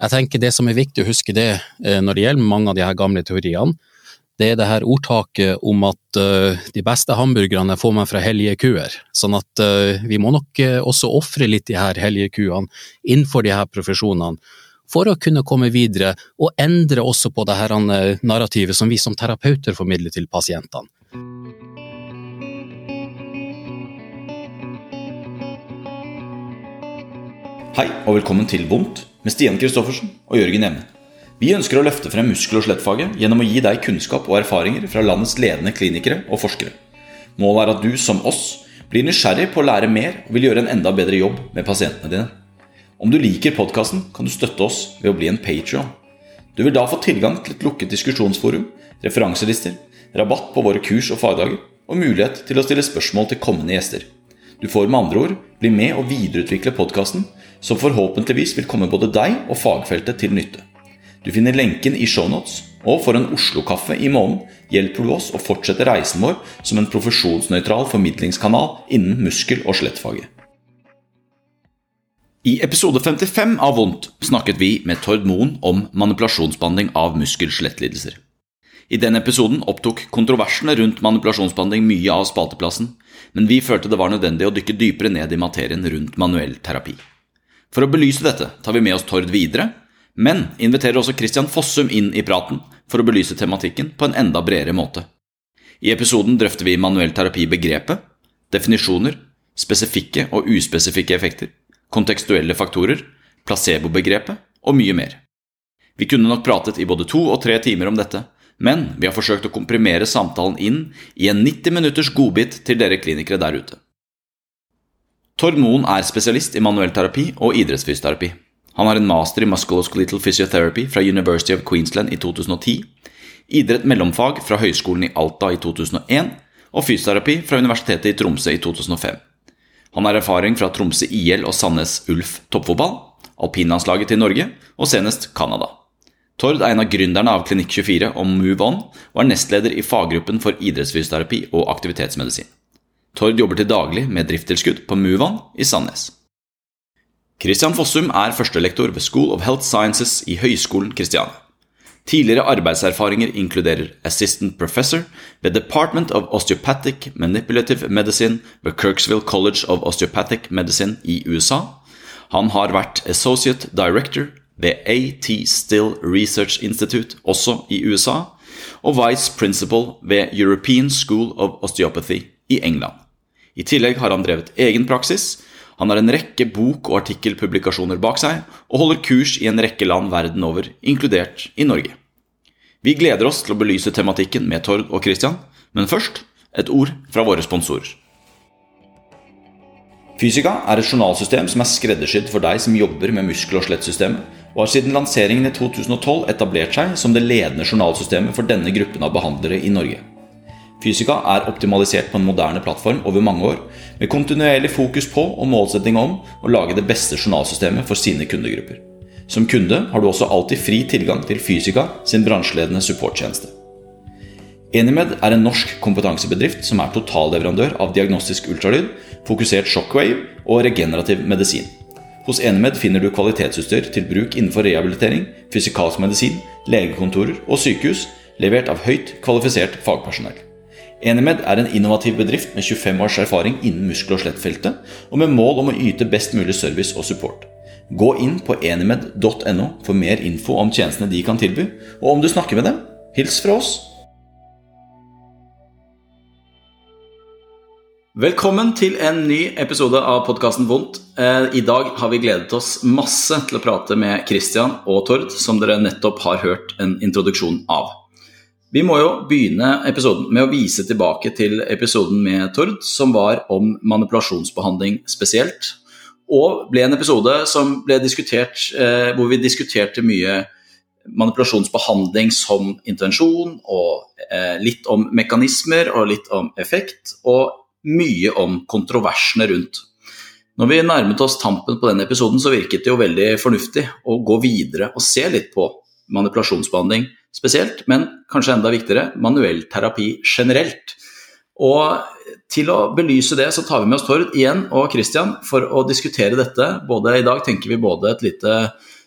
Jeg tenker det som viktig å huske det når det gjelder mange av de her gamle teoriene, det det her ordtaket om at de beste hamburgerne får man fra hellige kuer, sånn at vi må nok også offre litt de her hellige kuene innenfor de her profesjonene, for å kunne komme videre og endre også på det her narrativet som vi som terapeuter formidler til pasientene. Hei og velkommen til Vondt med Stian Kristoffersen og Jørgen Emne. Vi ønsker å løfte frem muskel- og skjelettfaget gjennom å gi deg kunnskap og erfaringer fra landets ledende klinikere og forskere. Målet er at du, som oss, blir nysgjerrig på å lære mer og vil gjøre en enda bedre jobb med pasientene dine. Om du liker podcasten, kan du støtte oss ved å bli en Patreon. Du vil da få tilgang til et lukket diskusjonsforum, referanselister, rabatt på våre kurs og fagdager, og mulighet til å stille spørsmål til kommende gjester. Du får med andre ord bli med og videreutvikle podcasten, som forhåpentligvis vil komme både deg og fagfeltet til nytte. Du finner lenken i shownotes, og for en Oslo-kaffe i måneden hjelper du oss å fortsette reisen vår som en profesjonsnøytral formidlingskanal innen muskel- og skjelettfaget. I episode 55 av Vondt snakket vi med Tord Moen om manipulasjonsbehandling av muskel-skjelettlidelser. I denne episoden opptok kontroversene rundt manipulasjonsbehandling mye av spalteplassen, men vi følte det var nødvendig å dykke dypere ned i materien rundt manuell terapi. For å belyse dette tar vi med oss Tord videre, men inviterer også Kristian Fossum inn i praten for å belyse tematikken på en enda bredere måte. I episoden drøfter vi manuell terapi-begrepet, definisjoner, spesifikke og uspesifikke effekter, kontekstuelle faktorer, placebo-begrepet og mye mer. Vi kunne nok pratet i både 2 og 3 timer om dette, men vi har forsøkt å komprimere samtalen inn i en 90 minutters godbit til dere klinikere der ute. Tord Moen er spesialist i manuell terapi og idrettsfysioterapi. Han har en master i Musculoskeletal Physiotherapy fra University of Queensland i 2010, idrett mellomfag fra Høgskolen i Alta i 2001 og fysioterapi fra Universitetet i Tromsø i 2005. Han har erfaring fra Tromsø IL og Sandnes Ulf toppfotball, alpinlandslaget til Norge og senest Kanada. Tord er en av gründerne av Klinikk 24 og Move On og er nestleder i faggruppen for idrettsfysioterapi og aktivitetsmedisin. Tord jobber til daglig med driftstilskudd på Move On i Sandnes. Kristian Fossum er førstelektor ved School of Health Sciences i Høgskolen Kristiania. Tidligere arbeidserfaringer inkluderer Assistant Professor ved Department of Osteopathic Manipulative Medicine ved Kirksville College of Osteopathic Medicine i USA. Han har vært Associate Director ved A.T. Still Research Institute, også i USA, og Vice Principal ved European School of Osteopathy i England. I tillegg har han drevet egen praksis. Han har en rekke bok- og artikkelpublikasjoner bak seg, og holder kurs i en rekke land verden over, inkludert i Norge. Vi gleder oss til å belyse tematikken med Tord og Kristian, men først et ord fra våre sponsorer. Fysika er et journalsystem som er skreddersydd for deg som jobber med muskel- og skjelettsystemet, og har siden lanseringen i 2012 etablert seg som det ledende journalsystemet for denne gruppen av behandlere i Norge. Fysika er optimalisert på en moderne plattform over mange år, med kontinuerlig fokus på og målsetting om å lage det beste journalsystemet for sine kundegrupper. Som kunde har du også alltid fri tilgang til Fysika sin bransjeledende supporttjeneste. Enimed er en norsk kompetansebedrift som er totalleverandør av diagnostisk ultralyd, fokusert shockwave og regenerativ medisin. Hos Enimed finner du kvalitetsutstyr til bruk innenfor rehabilitering, fysikalsk medisin, legekontorer og sykehus, levert av høyt kvalifisert fagpersonell. Enimed er en innovativ bedrift med 25 års erfaring innen muskel- og skjelettfeltet, og med mål om å yte best mulig service og support. Gå inn på enimed.no for mer info om tjenestene de kan tilby, og om du snakker med dem, hils fra oss! Velkommen til en ny episode av podcasten Vondt. I dag har vi gledet oss masse til å prate med Kristian og Tord, som dere nettopp har hørt en introduksjon av. Vi må jo begynne episoden med å vise tilbake til episoden med Tord, som var om manipulasjonsbehandling spesielt, og ble en episode som ble diskutert, hvor vi diskuterte mye manipulasjonsbehandling som intervensjon, og litt om mekanismer, og litt om effekt, og mye om kontroversene rundt. Når vi nærmet oss tampen på denne episoden, så virket det jo veldig fornuftig å gå videre og se litt på manipulasjonsbehandling spesielt, men kanskje enda viktigere, manuell terapi generelt. Og til å belyse det så tar vi med oss Tord igjen og Kristian for å diskutere dette. I dag tenker vi både et lite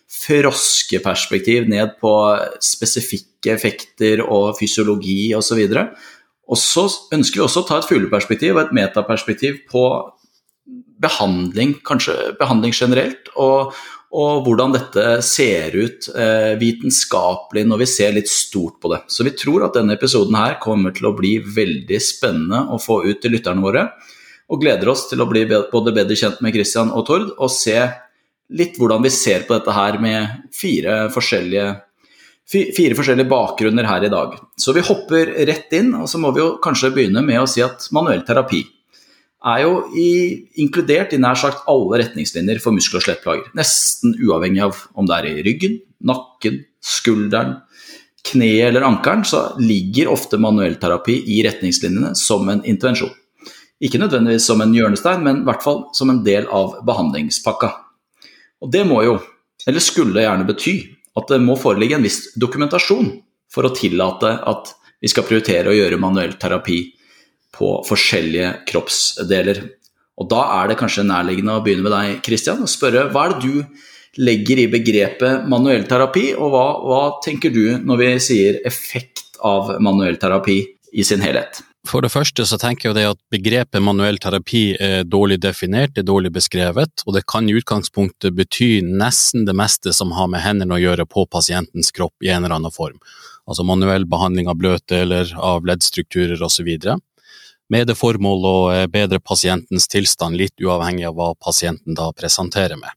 froskeperspektiv ned på spesifikke effekter og fysiologi og så videre. Og så ønsker vi også å ta et fugleperspektiv og et metaperspektiv på behandling, kanskje behandling generelt, og hvordan dette ser ut vitenskapelig når vi ser litt stort på det. Så vi tror at denne episoden her kommer til å bli veldig spennende å få ut til lytterne våre, og gleder oss til å bli både bedre kjent med Christian og Tord, og se litt hvordan vi ser på dette her med fire forskjellige bakgrunner her i dag. Så vi hopper rett inn, og så må vi jo kanskje begynne med å si at manuell terapi jo inkludert i nær sagt alle retningslinjer for muskel- og skjelettplager, nesten uavhengig av om det i ryggen, nakken, skulderen, kneet eller ankelen, så ligger ofte manuell terapi i retningslinjene som en intervensjon. Ikke nødvendigvis som en hjørnestein, men i hvert fall som en del av behandlingspakka. Og det må jo, eller skulle gjerne bety, at det må foreligge en viss dokumentasjon for å tillate at vi skal prioritere å gjøre manuell terapi på forskjellige kroppsdeler. Og da det kanskje nærliggende å begynne med deg, Christian, og spørre, hva det du legger i begrepet manuell terapi, og hva tenker du når vi sier effekt av manuell terapi i sin helhet? For det første så tenker jeg at begrepet manuell terapi dårlig definert, det dårlig beskrevet, og det kan i utgangspunktet bety nesten det meste som har med hendene å gjøre på pasientens kropp i en eller annen form. Altså manuell behandling av bløte eller av leddstrukturer og så videre, med det formål å bedre pasientens tilstand litt uavhengig av hva pasienten da presenterer med.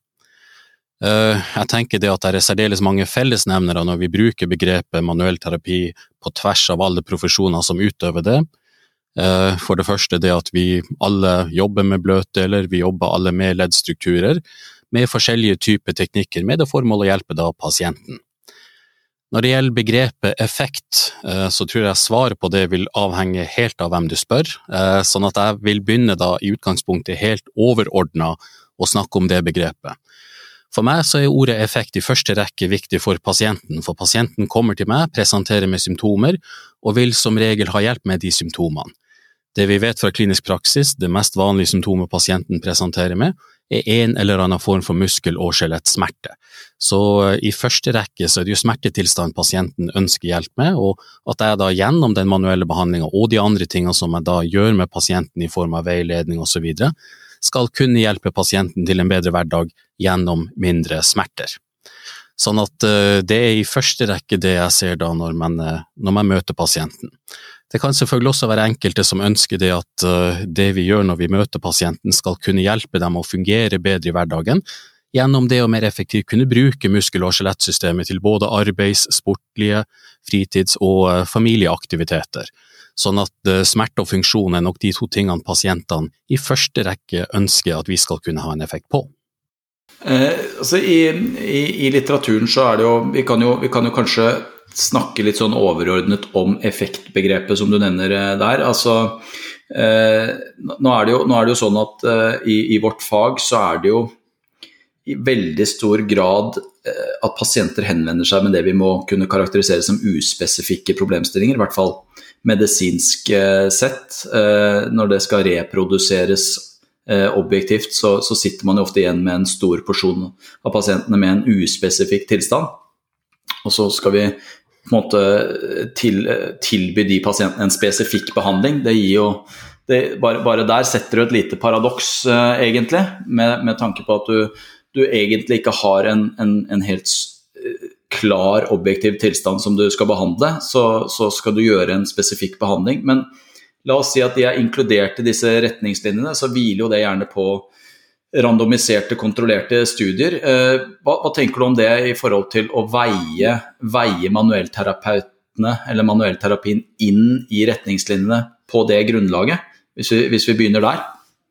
Jeg tenker det at det særdeles mange fellesnevnere når vi bruker begrepet manuell terapi på tvers av alle profesjoner som utøver det. For det første det at vi alle jobber med bløte, eller vi jobber alle med leddstrukturer, med forskjellige typer teknikker, med det formål å hjelpe da pasienten. Når det gjelder begrepet effekt, så tror jeg svaret på det vil avhenge helt av hvem du spør, sånn at jeg vil begynne da i utgangspunktet helt overordnet å snakke om det begrepet. For meg så ordet effekt i første rekke viktig for pasienten kommer til meg, presenterer med symptomer, og vil som regel ha hjelp med de symptomene. Det vi vet fra klinisk praksis, det mest vanlige symptomet pasienten presenterer med, en eller annen form for muskel- og skjelettsmerte. Så i første rekke så det jo smertetilstand pasienten ønsker hjelp med, og at jeg da gjennom den manuelle behandlingen og de andre tingene som jeg da gjør med pasienten i form av veiledning og så videre, skal kunne hjelpe pasienten til en bedre hverdag gjennom mindre smerter. Sånn at det i første rekke det jeg ser da når man møter pasienten. Det kan selvfølgelig også være enkelte som ønsker det at det vi gjør når vi møter pasienten skal kunne hjelpe dem å fungere bedre i hverdagen, gjennom det å mer effektivt kunne bruke muskel- og skjelettsystemet til både arbeids-, sportlige, fritids- og familieaktiviteter. Sånn at smerte og funksjon nok de to tingene pasientene i første rekke ønsker at vi skal kunne ha en effekt på. Altså i litteraturen så det jo, vi kan jo kanskje snakke litt sånn overordnet om effektbegrepet som du nevner der. Altså, nå det jo sånn at i vårt fag så det jo i veldig stor grad at pasienter henvender seg med det vi må kunne karakterisere som uspesifikke problemstillinger, i hvert fall medisinsk sett. Når det skal reproduseres objektivt, så sitter man jo ofte igjen med en stor porsjon av pasientene med en uspesifik tilstand. Og så skal vi på en måte tilby de pasientene en spesifikk behandling. Det gir jo, bare der setter du et lite paradoks egentlig, med tanke på at du egentlig ikke har en helt klar objektiv tilstand som du skal behandle, så skal du gjøre en spesifikk behandling. Men la oss si at de inkludert i disse retningslinjene, så hviler jo det gjerne på randomiserte, kontrollerte studier. Hva tenker du om det i forhold til å veie manuellterapeutene eller manuellterapien inn i retningslinjene på det grunnlaget, hvis vi begynner der?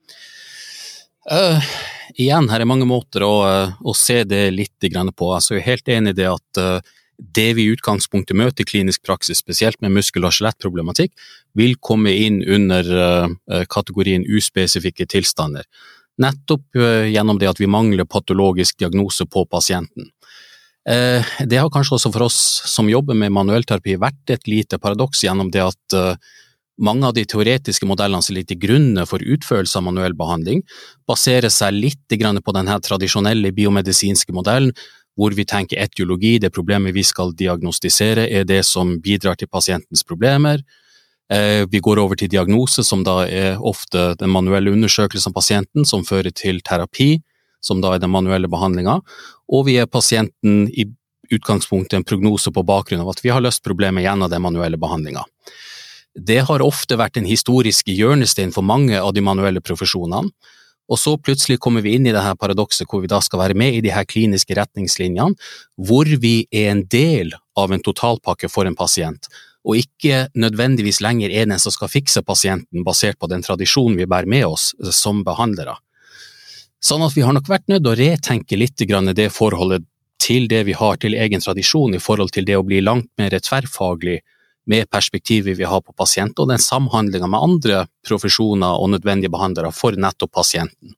Igjen, her mange måter å se det litt grann på. Altså, jeg helt enig i det at det vi i utgangspunktet møter i klinisk praksis, spesielt med muskel- og skjelettproblematikk, vil komme inn under kategorien uspesifikke tilstander. Nettopp gjennom det at vi mangler patologisk diagnose på pasienten. Det har kanskje også for oss som jobber med manuellterapi vært et lite paradoks gjennom det at mange av de teoretiske modellene som ligger til grunn for utførelse av manuell behandling baserer seg litt på denne tradisjonelle biomedisinske modellen, hvor vi tenker etiologi, det problemet vi skal diagnostisere, det som bidrar til pasientens problemer. Vi går over til diagnose, som da ofte den manuelle undersøkelsen av pasienten, som fører til terapi, som da den manuelle behandlingen, og vi pasienten i utgangspunktet en prognose på bakgrunn av at vi har løst problemet gjennom den manuelle behandlingen. Det har ofte vært en historisk hjørnestein for mange av de manuelle profesjonene, og så plutselig kommer vi inn i dette paradokset hvor vi da skal være med i de her kliniske retningslinjene, hvor vi en del av en totalpakke for en pasient, og ikke nødvendigvis lenger den som skal fikse pasienten basert på den tradisjonen vi bærer med oss som behandlere. Sånn at vi har nok vært nødt til å retenke litt grann det forholdet til det vi har til egen tradisjon i forhold til det å bli langt mer tverrfaglig med perspektivet vi har på pasient og den samhandlingen med andre profesjoner og nødvendige behandlere for nettopp pasienten.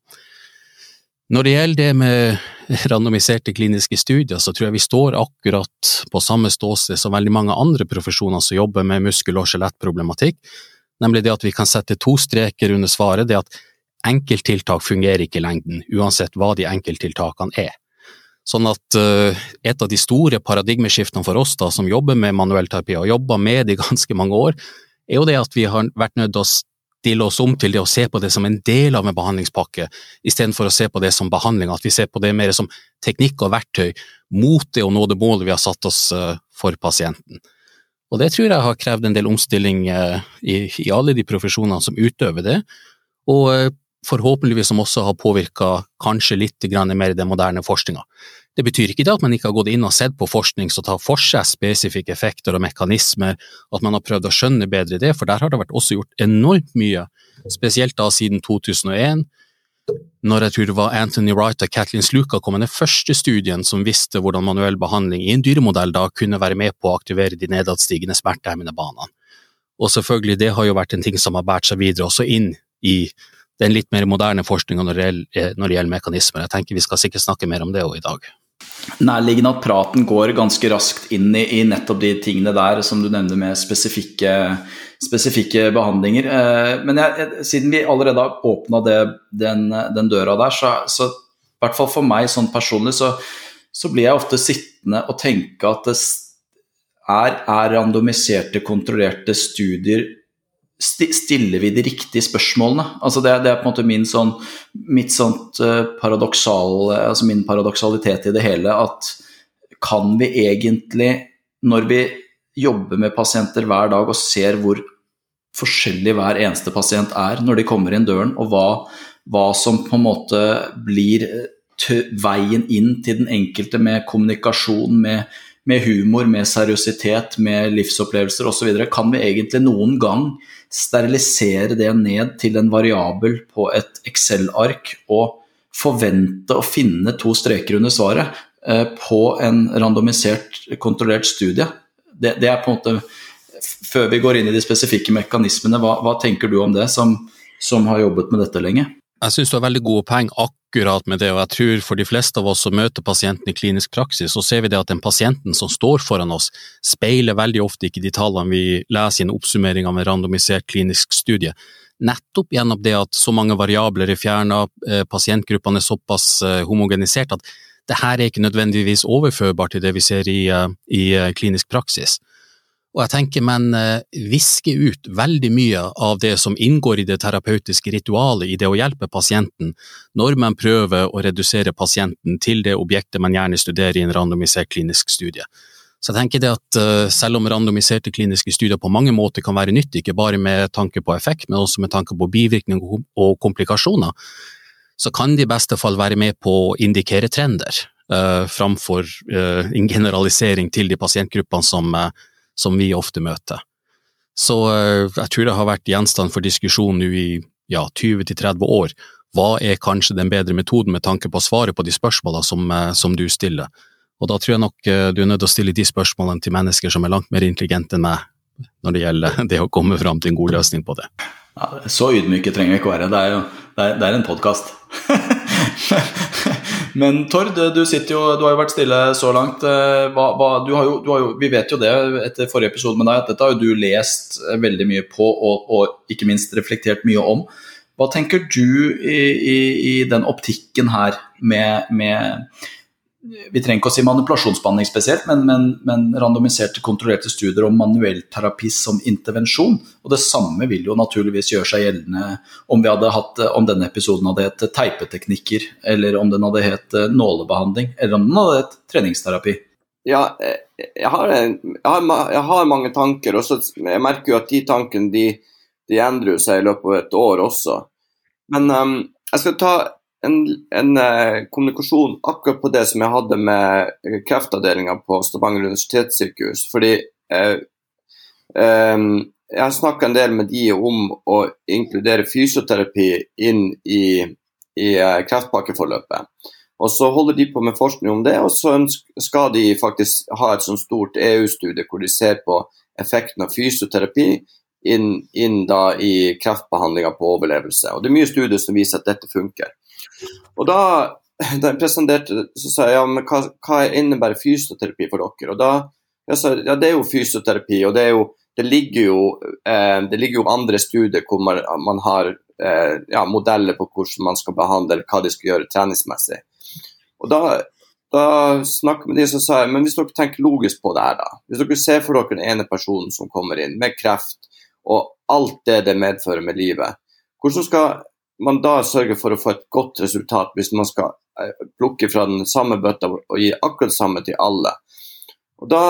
Når det gjelder det med randomiserte kliniske studier, så tror jeg vi står akkurat på samme ståsted som veldig mange andre profesjoner som jobber med muskel- og skjelettproblematikk, nemlig det at vi kan sette 2 streker under svaret, det at enkelttiltak fungerer ikke i lengden, uansett hva de enkelttiltakene Sånn at et av de store paradigmeskiftene for oss da, som jobber med manuell terapi og jobber med det i ganske mange år, jo det at vi har vært nødt til å stille oss om til det å se på det som en del av en behandlingspakke, i stedet for å se på det som behandling, at vi ser på det mer som teknikk og verktøy mot det å nå det målet vi har satt oss for pasienten. Og det tror jeg har krevd en del omstilling i alle de profesjonene som utøver det, og forhåpentligvis som også har påvirket kanskje litt mer den moderne forskningen. Det betyr ikke det at man ikke har gått inn og sett på forskning som tar for seg spesifikke effekter og mekanismer, at man har prøvd å skjønne bedre det, for der har det vært også gjort enormt mye, spesielt da siden 2001, når jeg tror det var Anthony Wright og Kathleen Sluka kom med den første studien som visste hvordan manuell behandling i en dyremodell da kunne være med på å aktivere de nedadstigende smertehemmende banene. Og selvfølgelig, det har jo vært en ting som har båret seg videre også inn i den litt mer moderne forskningen når det gjelder mekanismer. Jeg tenker vi skal sikkert snakke mer om det også i dag. Nærliggende at praten går ganske raskt inn i nettopp de tingene der som du nevner med spesifikke behandlinger. Men siden vi allerede har åpnet den døra der, så i hvert fall for meg sånn personlig, så blir jeg ofte sittende og tenke at det randomiserte, kontrollerte studier stiller vi de riktige spørsmålene? Altså det på en måte mitt sånt min paradoksalitet i det hele, at kan vi egentlig, når vi jobber med pasienter hver dag og ser hvor forskjellig hver eneste pasient når de kommer inn døren, og hva som på en måte blir veien inn til den enkelte med kommunikasjon, med humor, med seriøsitet, med livsopplevelser og så videre, kan vi egentlig noen gang sterilisere det ned til en variabel på et Excel-ark og forvente å finne 2 streker under svaret på en randomisert, kontrollert studie. Det på en måte, før vi går inn i de spesifikke mekanismene, hva tenker du om det som har jobbet med dette lenge? Jeg synes du har veldig gode poeng akkurat med det, og jeg tror for de fleste av oss som møter pasienten i klinisk praksis, så ser vi det at den pasienten som står foran oss speiler veldig ofte ikke de tallene vi leser i en oppsummering av en randomisert klinisk studie. Nettopp gjennom det at så mange variabler fjernet, pasientgruppene såpass homogenisert at det her ikke nødvendigvis overførbart til det vi ser i klinisk praksis. Og jeg tenker man visker ut veldig mye av det som inngår i det terapeutiske ritualet, i det å hjelpe pasienten, når man prøver å redusere pasienten til det objektet man gjerne studerer i en randomisert klinisk studie. Så jeg tenker det at selv om randomiserte kliniske studier på mange måter kan være nyttig, ikke bare med tanke på effekt, men også med tanke på bivirkning og komplikasjoner, så kan de i beste fall være med på å indikere trender, framfor en generalisering til de pasientgruppene som vi ofte møter. Så jeg tror det har vært gjenstand for diskusjon nå i 20-30 år. Hva kanskje den bedre metoden med tanke på å svare på de spørsmålene som du stiller? Og da tror jeg nok du nødt til å stille de spørsmålene til mennesker som langt mer intelligente enn meg, når det gjelder det å komme fram til en god løsning på det. Ja, så ydmyke trenger jeg ikke være. Det en podcast. Men Tord, du har jo vært stille så langt. Vi vet jo det etter forrige episode med deg, at dette har jo du lest veldig mye på, og ikke minst reflektert mye om. Hva tenker du i den optikken her med vi trenger ikke å si manipulasjonsbehandling spesielt, men randomiserte kontrollerte studier om manuell terapi som intervensjon, og det samme vil jo naturligvis gjøre seg gjeldende om denne episoden hadde hett teipeteknikker, eller om den hadde hett nålebehandling, eller om den hadde hett treningsterapi. Ja, jeg har mange tanker, og så jeg merker jo at de tankene de endrer seg i løpet av et år også. Men jeg skal ta en kommunikasjon akkurat på det som jeg hadde med kreftavdelingen på Stavanger universitetssykehus, fordi jeg har snakket en del med de om å inkludere fysioterapi inn i kreftpakkeforløpet. Og så holder de på med forskning om det, og så skal de faktisk ha et sånt stort EU-studie hvor de ser på effekten av fysioterapi inn da i kreftbehandlingen på overlevelse. Og det mye studier som viser at dette funker. Og da jeg presenterte, så sa jeg, ja, men hva innebærer fysioterapi for dere? Og da jeg sa, ja, det jo fysioterapi, og det ligger jo andre studier hvor man har modeller på hvordan man skal behandle, eller hva de skal gjøre treningsmessig. Og da snakket med de, så sa jeg, men hvis dere tenker logisk på det her da, hvis dere ser for dere den ene personen som kommer inn med kreft, og alt det medfører med livet, hvordan skal man da sørge for å få et godt resultat hvis man skal plukke fra den samme bøtta og gi akkurat samme til alle? Og da,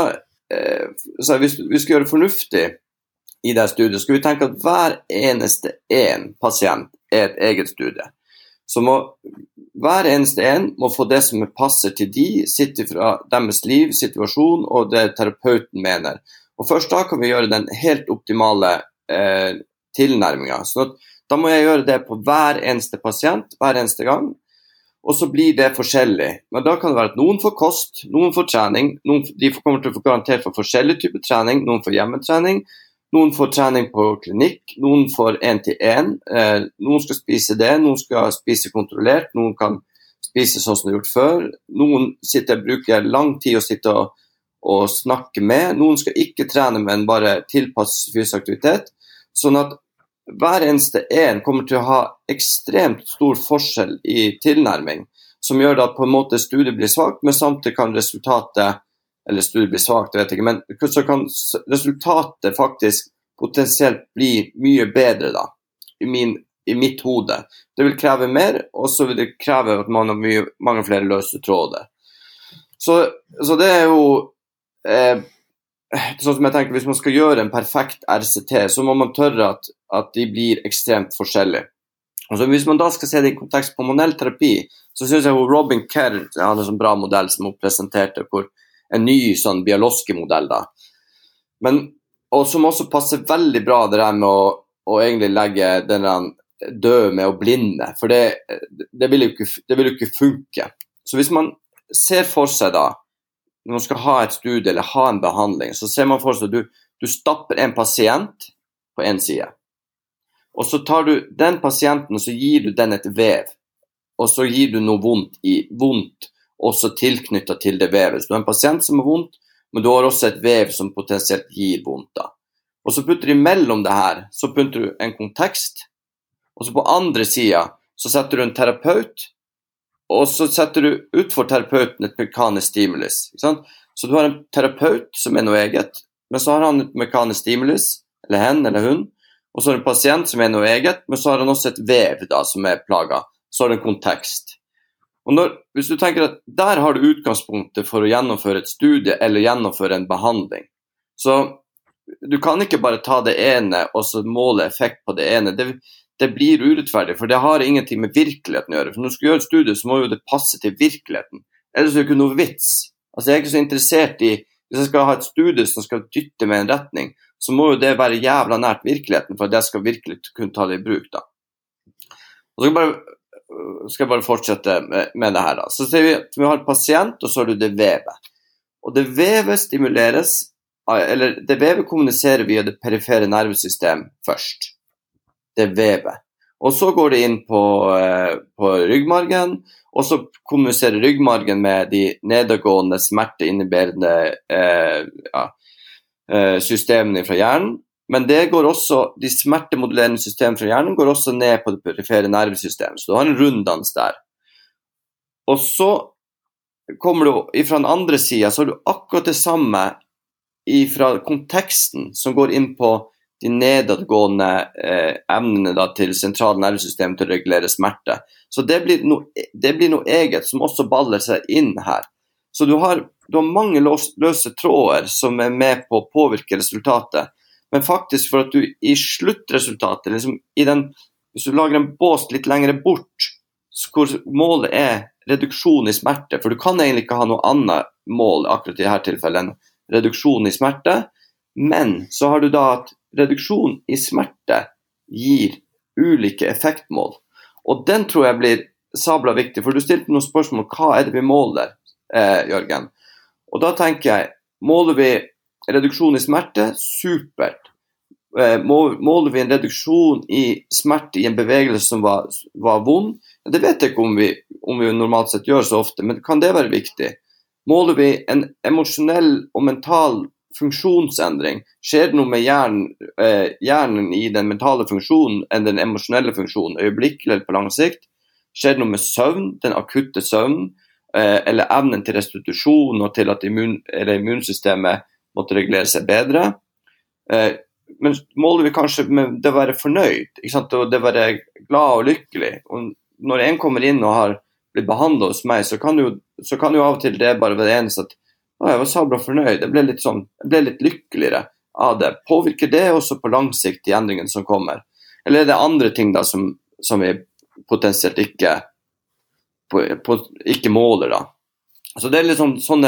så hvis vi skal gjøre det fornuftig i det studiet, skal vi tenke at hver eneste pasient et eget studie. Så hver eneste må få det som passer til de, sitte fra deres liv, situasjon og det terapeuten mener. Og først da kan vi gjøre den helt optimale tilnærmingen. Så da må jeg gjøre det på hver eneste pasient, hver eneste gang, og så blir det forskjellig. Men da kan det være at noen får kost, noen får trening, de kommer til å få garantert for forskjellige typer trening, noen får hjemmetrening, noen får trening på klinikk, noen får 1-til-1, noen skal spise det, noen skal spise kontrollert, noen kan spise sånn som de har gjort før, noen bruker lang tid å sitte og snakke med, noen skal ikke trene, men bare tilpasse fysisk aktivitet, sånn at hver eneste kommer til å ha ekstremt stor forskjell i tilnærming, som gjør at på en måte studiet blir svagt, men samtidig kan resultatet, eller studiet blir svagt, jeg vet ikke, men så kan resultatet faktisk potensielt bli mye bedre da, i mitt hode. Det vil kreve mer, og så vil det kreve at man har mange flere løse tråder. Så det jo sånn som jeg tenker, hvis man skal gjøre en perfekt RCT, så må man tørre at de blir ekstremt forskjellige. Altså, hvis man da skal se det i kontekst på manuell terapi, så synes jeg Robin Kerr har en sånn bra modell som hun presenterte, hvor en ny sånn Bialowski-modell da. Og som også passer veldig bra det der med å egentlig legge den døde med å blinde, for det vil jo ikke funke. Så hvis man ser for seg da, når man skal ha et studie eller ha en behandling, så ser man for seg at du stapper en pasient på en side. Og så tar du den pasienten, og så gir du den et vev. Og så gir du noe vondt også tilknyttet til det vevet. Så du har en pasient som har vondt, men du har også et vev som potensielt gir vondt da. Og så putter du mellom det her, så putter du en kontekst, og så på andre siden så setter du en terapeut, og så setter du ut for terapeuten et mekanisk stimulus. Ikke sant? Så du har en terapeut som noe eget, men så har han et mekanisk stimulus, eller hen eller hun, og så har du en pasient som noe eget, men så har han også et vev da, som plaget. Så har du en kontekst. Og hvis du tenker at der har du utgangspunktet for å gjennomføre et studie eller gjennomføre en behandling, så du kan ikke bare ta det ene og så måle effekt på det ene. Det blir urettferdig, for det har ingenting med virkeligheten å gjøre. For når du skal gjøre et studie, så må jo det passe til virkeligheten. Ellers er det ikke noe vits. Altså, jeg er ikke så interessert i, hvis jeg skal ha et studie som skal dytte med en retning, så må jo det være jævla nært virkeligheten, for at jeg skal virkelig kunne ta det i bruk da. Og så skal jeg bare fortsette med det her da. Så ser vi at vi har en pasient, og så har du det vevet. Og det vevet stimuleres, eller det vevet kommuniserer via det perifere nervesystem først. Det vevet. Og så går det inn på ryggmargen, og så kommuniserer ryggmargen med de nedadgående smerteinhiberende systemene fra hjernen. Men det går også, de smertemodulerende systemene fra hjernen går også ned på det perifere nervesystemet, så du har en runddans der. Og så kommer du fra den andre siden, så har du akkurat det samme fra konteksten som går inn på de nedadgående evnene da, til sentralnervesystem til å regulere smerte. Så det blir noe eget som også baller seg inn her. Så du har mange løse tråder som med på å påvirke resultatet, men faktisk for at du i sluttresultatet, liksom hvis du lager en bås litt lengre bort, hvor målet reduksjon i smerte, for du kan egentlig ikke ha noe annet mål akkurat i dette tilfellet enn reduksjon i smerte, men så har du da at reduksjon i smerte gir ulike effektmål. Og den tror jeg blir sabla viktig, for du stilte noen spørsmål, hva det vi måler, Jørgen? Og da tenker jeg, måler vi reduksjon i smerte? Supert. Måler vi en reduksjon i smerte i en bevegelse som var vond? Det vet jeg ikke om vi normalt sett gjør så ofte, men kan det være viktig? Måler vi en emosjonell og mental funksjonsendring? Skjer det noe med hjernen i den mentale funksjonen enn den emosjonelle funksjonen, øyeblikkelig eller på lang sikt? Skjer det noe med søvn, den akutte søvnen, eller evnen til restitusjon og til at immunsystemet måtte regulere seg bedre? Men måler vi kanskje med det å være fornøyd, ikke sant? Og det å være glad og lykkelig. Og når en kommer inn og har blitt behandlet hos meg, så kan jo av og til det bare være eneste at jeg var så bra fornøyd, jeg ble litt lykkeligere av det. Påvirker det også på lang sikt de endringene som kommer? Eller det andre ting da som vi potensielt ikke måler da? Så det litt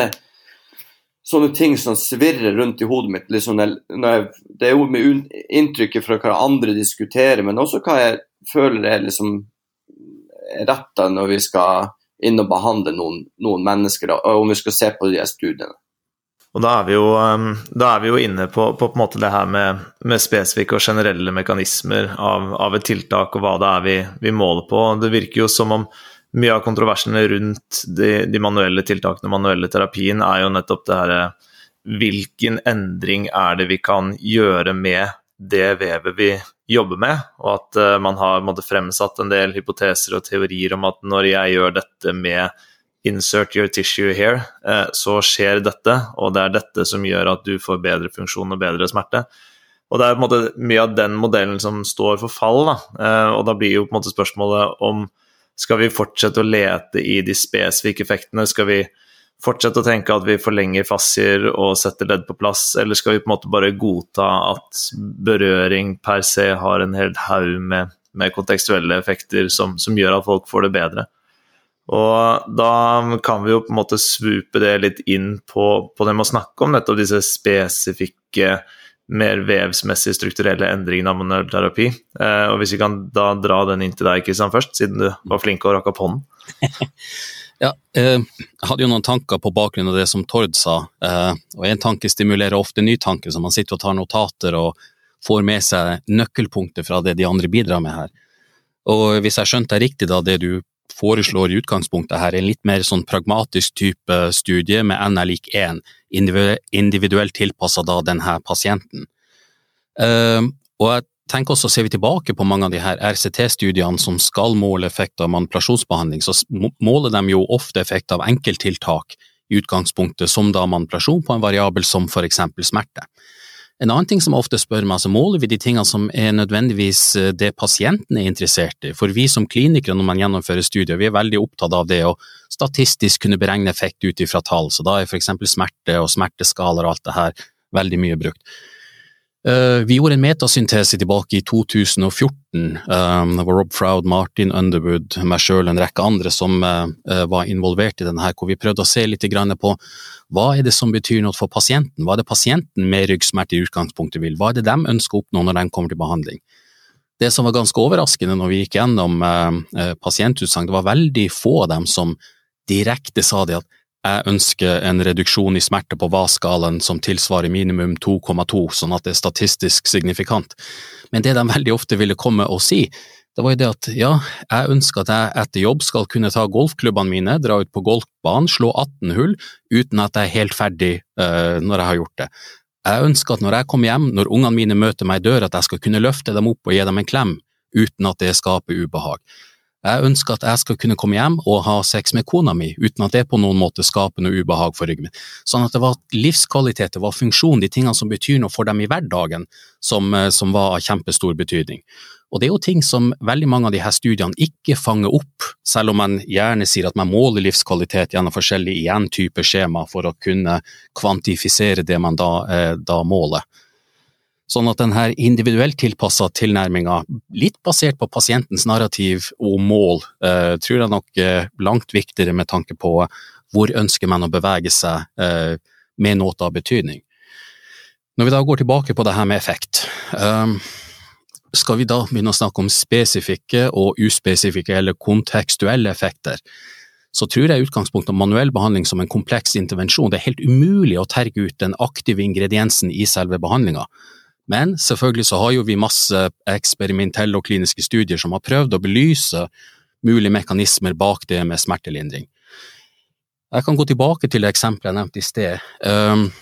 sånne ting som svirrer rundt i hodet mitt, liksom, det jo med inntrykket fra hva andre diskuterer, men også hva jeg føler liksom rettet når vi skal inn og behandle noen mennesker, da, og om vi skal se på de studiene. Og da vi jo inne på en måte det her med spesifikke og generelle mekanismer av et tiltak, og hva det vi måler på. Det virker jo som om mye av kontroversene rundt de manuelle tiltakene, manuelle terapien, jo nettopp det her, hvilken endring det vi kan gjøre med det vevet vi jobber med, og at man har fremsatt en del hypoteser og teorier om at når jeg gjør dette med insert your tissue here, så skjer dette, og det dette som gjør at du får bedre funksjon og bedre smerte. Og det på en måte mye av den modellen som står for fall, da. Og da blir jo på en måte spørsmålet om skal vi fortsette å lete i de spesifikke effektene, skal vi fortsette å tenke at vi forlenger fascier og setter ledd på plass, eller skal vi på en måte bare godta at berøring per se har en hel haug med kontekstuelle effekter som gjør at folk får det bedre? Og da kan vi jo på en måte svoope det litt inn på det med å snakke om nettopp disse spesifikke, mer vevsmessige strukturelle endringene av manuell terapi. Og hvis vi kan da dra den inn til deg, Kristian, først, siden du var flink å rakke opp hånden. Ja, jeg hadde jo noen tanker på bakgrunn av det som Tord sa, og en tanke stimulerer ofte ny tanke, så man sitter og tar notater og får med seg nøkkelpunkter fra det de andre bidrar med her. Og hvis jeg skjønte deg riktig da, det du foreslår i utgangspunktet her, en litt mer sånn pragmatisk type studie med N=1, individuelt tilpasset da denne pasienten. Og jeg tenker også, ser vi tilbake på mange av de her RCT-studiene som skal måle effekt av manipulasjonsbehandling, så måler de jo ofte effekt av enkelttiltak i utgangspunktet, som da manipulasjon på en variabel som for eksempel smerte. En annen ting som jeg ofte spør meg, så måler vi de tingene som nødvendigvis det pasienten interessert i. For vi som klinikere, når man gjennomfører studier, vi veldig opptatt av det å statistisk kunne beregne effekt ut ifra tall. Så da for eksempel smerte og smerteskaler og alt det her veldig mye brukt. Vi gjorde en metasyntese tilbake i 2014. Det var Rob Froud, Martin Underwood, meg selv og en rekke andre som var involvert i denne her, hvor vi prøvde å se litt grann på hva det som betyr noe for pasienten? Hva det pasienten med ryggsmerte i utgangspunktet vil? Hva det de ønsker å oppnå når de kommer til behandling? Det som var ganske overraskende når vi gikk gjennom pasientutsagn, det var veldig få av dem som direkte sa det at jeg ønsker en reduksjon i smerte på VAS-skalaen som tilsvarer minimum 2,2, sånn at det statistisk signifikant. Men det de veldig ofte ville komme og si, det var jo det at ja, jeg ønsker at jeg etter jobb skal kunne ta golfklubbene mine, dra ut på golfbanen, slå 18 hull, uten at jeg er helt ferdig når jeg har gjort det. Jeg ønsker at når jeg kommer hjem, når ungene mine møter meg i døra, at jeg skal kunne løfte dem opp og gi dem en klem, uten at det skaper ubehag. Jeg ønsker at jeg skal kunne komme hjem og ha sex med kona mi, uten at det på noen måte skaper noe ubehag for ryggen min. Sånn at det var livskvalitet, det var funksjon, de tingene som betyr noe for dem i hverdagen, som var av kjempestor betydning. Og det er jo ting som veldig mange av de her studiene ikke fanger opp, selv om man gjerne sier at man måler livskvalitet gjennom forskjellige igjen-typer skjema for å kunne kvantifisere det man da måler. Sånn at denne individuelt tilpasset tilnærmingen, litt basert på pasientens narrativ og mål, tror jeg nok langt viktigere med tanke på hvor ønsker man å bevege seg med noe av betydning. Når vi da går tilbake på det her med effekt, skal vi da begynne å snakke om spesifikke og uspesifikke eller kontekstuelle effekter, så tror jeg utgangspunktet av manuell behandling som en kompleks intervensjon, det er helt umulig å terge ut den aktive ingrediensen i selve behandlingen. Men selvfølgelig så har jo vi masse eksperimentelle og kliniske studier som har prøvd å belyse mulige mekanismer bak det med smertelindring. Jeg kan gå tilbake til det eksempelet jeg nevnte i sted.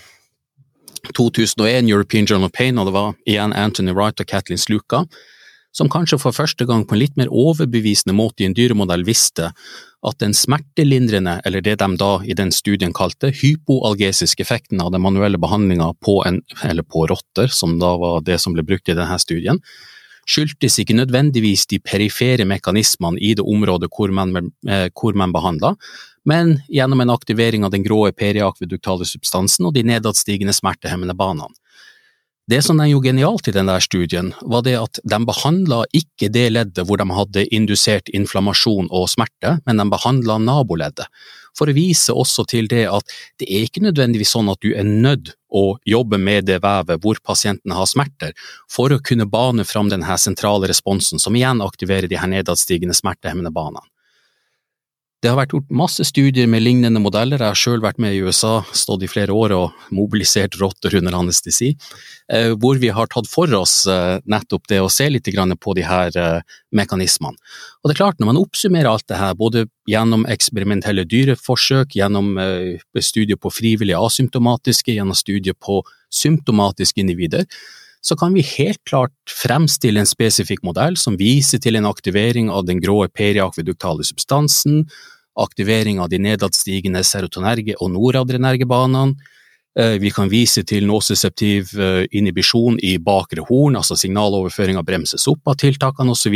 2001 European Journal of Pain, og det var igjen Anthony Wright og Kathleen Sluka, som kanskje for første gang på en litt mer overbevisende måte i en dyremodell visste at den smertelindrende, eller det de da i den studien kalte, hypoalgesiske effekten av den manuelle behandlingen på rotter, som da var det som ble brukt i denne studien, skyldtes ikke nødvendigvis de perifere mekanismene i det området hvor man behandlet, men gjennom en aktivering av den grå periakveduktale substansen og de nedadstigende smertehemmende banene. Det som er jo genialt i den der studien, var det at de behandlet ikke det leddet hvor de hadde indusert inflammasjon og smerte, men de behandlet naboleddet, for å vise også til det at det er ikke nødvendigvis sånn at du er nødt å jobbe med det vevet hvor pasienten har smerter, for å kunne bane fram denne sentrale responsen, som igjen aktiverer de her nedadstigende smertehemmende banene. Det har vært gjort masse studier med lignende modeller. Jeg har selv vært med i USA, stått i flere år og mobilisert rotter under anestesi, hvor vi har tatt for oss nettopp det å se litt på de her mekanismene. Og det er klart, når man oppsummerer alt det her, både gjennom eksperimentelle dyreforsøk, gjennom studier på frivillige asymptomatiske, gjennom studier på symptomatiske individer, så kan vi helt klart fremstille en spesifikk modell som viser til en aktivering av den grå periakveduktale substansen, aktivering av de nedadstigende serotonerge og noradrenergebanene. Vi kan vise til nociceptiv inhibisjon i bakre horn, altså signaloverføring av bremses opp av tiltakene, osv.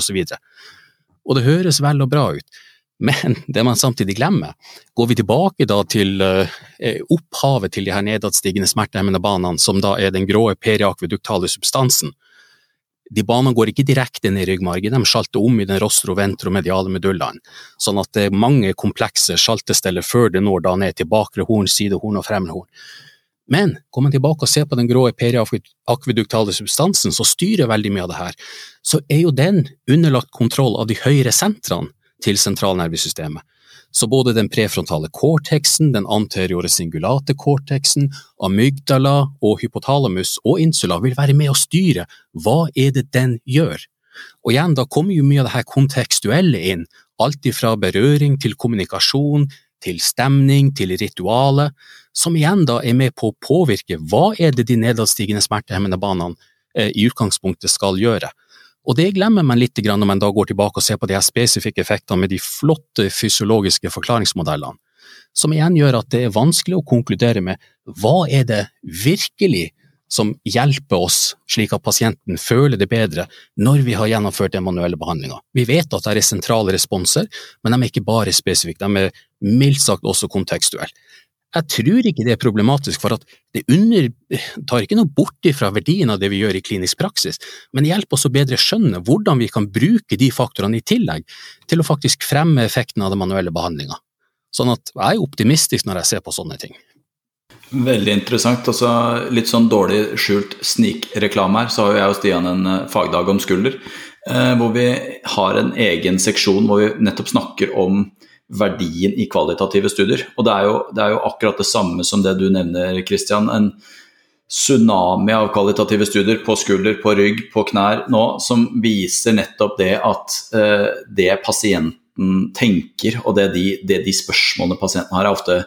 Og det høres vel og bra ut. Men det man samtidig glemmer, går vi tilbake da til opphavet til de her nedadstigende smertehemmende banene, som da er den grå periakveduktale substansen. De banene går ikke direkte ned i ryggmargen, de sjalter om i den rostro-ventro-mediale medullaen, sånn at det er mange komplekse sjaltesteller før det når da ned til bakre horn, sidehorn og fremre horn. Men går man tilbake og ser på den grå periakveduktale substansen, så styrer veldig mye av det her, så er jo den underlagt kontroll av de høyere sentrene til sentralnervesystemet. Så både den prefrontale cortexen, den anteriore cingulate cortexen, amygdala og hypotalamus og insula vil være med å styre hva er det den gjør. Og igjen, da kommer jo mye av det her kontekstuelle inn, alt ifra berøring til kommunikasjon, til stemning, til rituale, som igjen da er med på å påvirke hva er det de nedadstigende smertehemmende banene i utgangspunktet skal gjøre. Og det glemmer man litt når man da går tilbake og ser på de her spesifikke effektene med de flotte fysiologiske forklaringsmodellene, som igjen gjør at det er vanskelig å konkludere med hva er det virkelig som hjelper oss slik at pasienten føler det bedre når vi har gjennomført den manuelle behandlingen. Vi vet at det er sentrale responser, men de er ikke bare spesifikke, de er mildt sagt også kontekstuelle. Jeg tror ikke det er problematisk, for at det tar ikke noe bort fra verdien av det vi gjør i klinisk praksis, men det hjelper oss å bedre skjønne hvordan vi kan bruke de faktorene i tillegg til å faktisk fremme effekten av den manuelle behandlingen. Sånn at jeg er optimistisk når jeg ser på sånne ting. Veldig interessant, altså litt sånn dårlig skjult snikreklame her, så har jo jeg og Stian en fagdag om skulder, hvor vi har en egen seksjon hvor vi nettopp snakker om verdien i kvalitative studier, og det er jo akkurat det samme som det du nevner, Christian, en tsunami av kvalitative studier på skulder, på rygg, på knær nå, som viser nettopp det at det pasienten tenker, og det de spørsmålene pasienten har, er ofte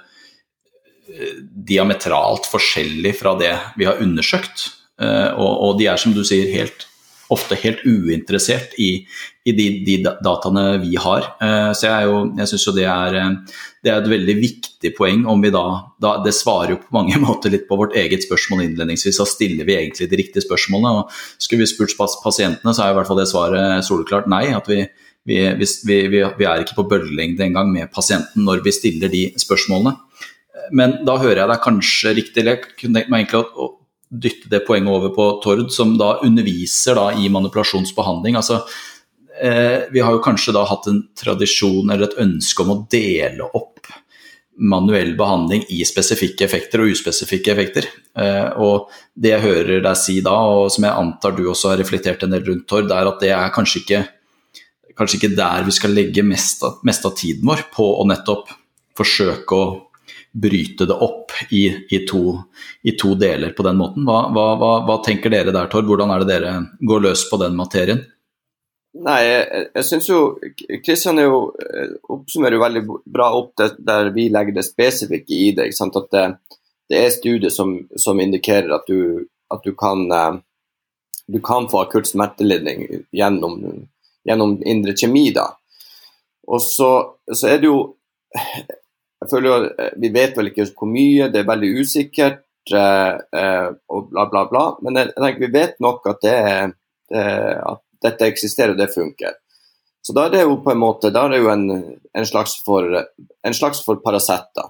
diametralt forskjellig fra det vi har undersøkt, og de er, som du sier, helt ofte helt uinteressert i de dataene vi har. Så jeg synes jo det er et veldig viktig poeng om vi da det svarer jo på mange måter litt på vårt eget spørsmål innledningsvis, så stiller vi egentlig de riktige spørsmålene, og skulle vi spurt pasientene, så er i hvert fall det svaret soleklart nei, at vi er ikke på bølgelengde en gang med pasienten når vi stiller de spørsmålene. Men da hører jeg deg kanskje riktig, eller jeg kunne tenkt meg egentlig å dytte det poenget over på Tord, som da underviser da i manipulasjonsbehandling. Altså, vi har jo kanskje da hatt en tradisjon eller et ønske om å dele opp manuell behandling i spesifikke effekter og uspesifikke effekter. Og det jeg hører deg si da, og som jeg antar du også har reflektert en del rundt, Tord, er at det er kanskje ikke der vi skal legge mest av tiden vår på å nettopp forsøke å bryte det opp i to deler på den måten. Hva tenker dere der, Tord? Hvordan er det dere går løs på den materien? Nei, jeg synes jo Kristian oppsummerer jo veldig bra opp det, der vi legger det spesifikke i det, ikke sant? At det er studier som indikerer at du kan få akutt smertelindring gjennom indre kjemi da. Og så er det jo, jeg føler jo, vi vet vel ikke hvor mye, det er veldig usikkert, og bla bla bla, men jeg tenker vi vet nok at at dette eksisterer og det funker. Så da er det jo på en måte, da er det jo en slags for Paracet da.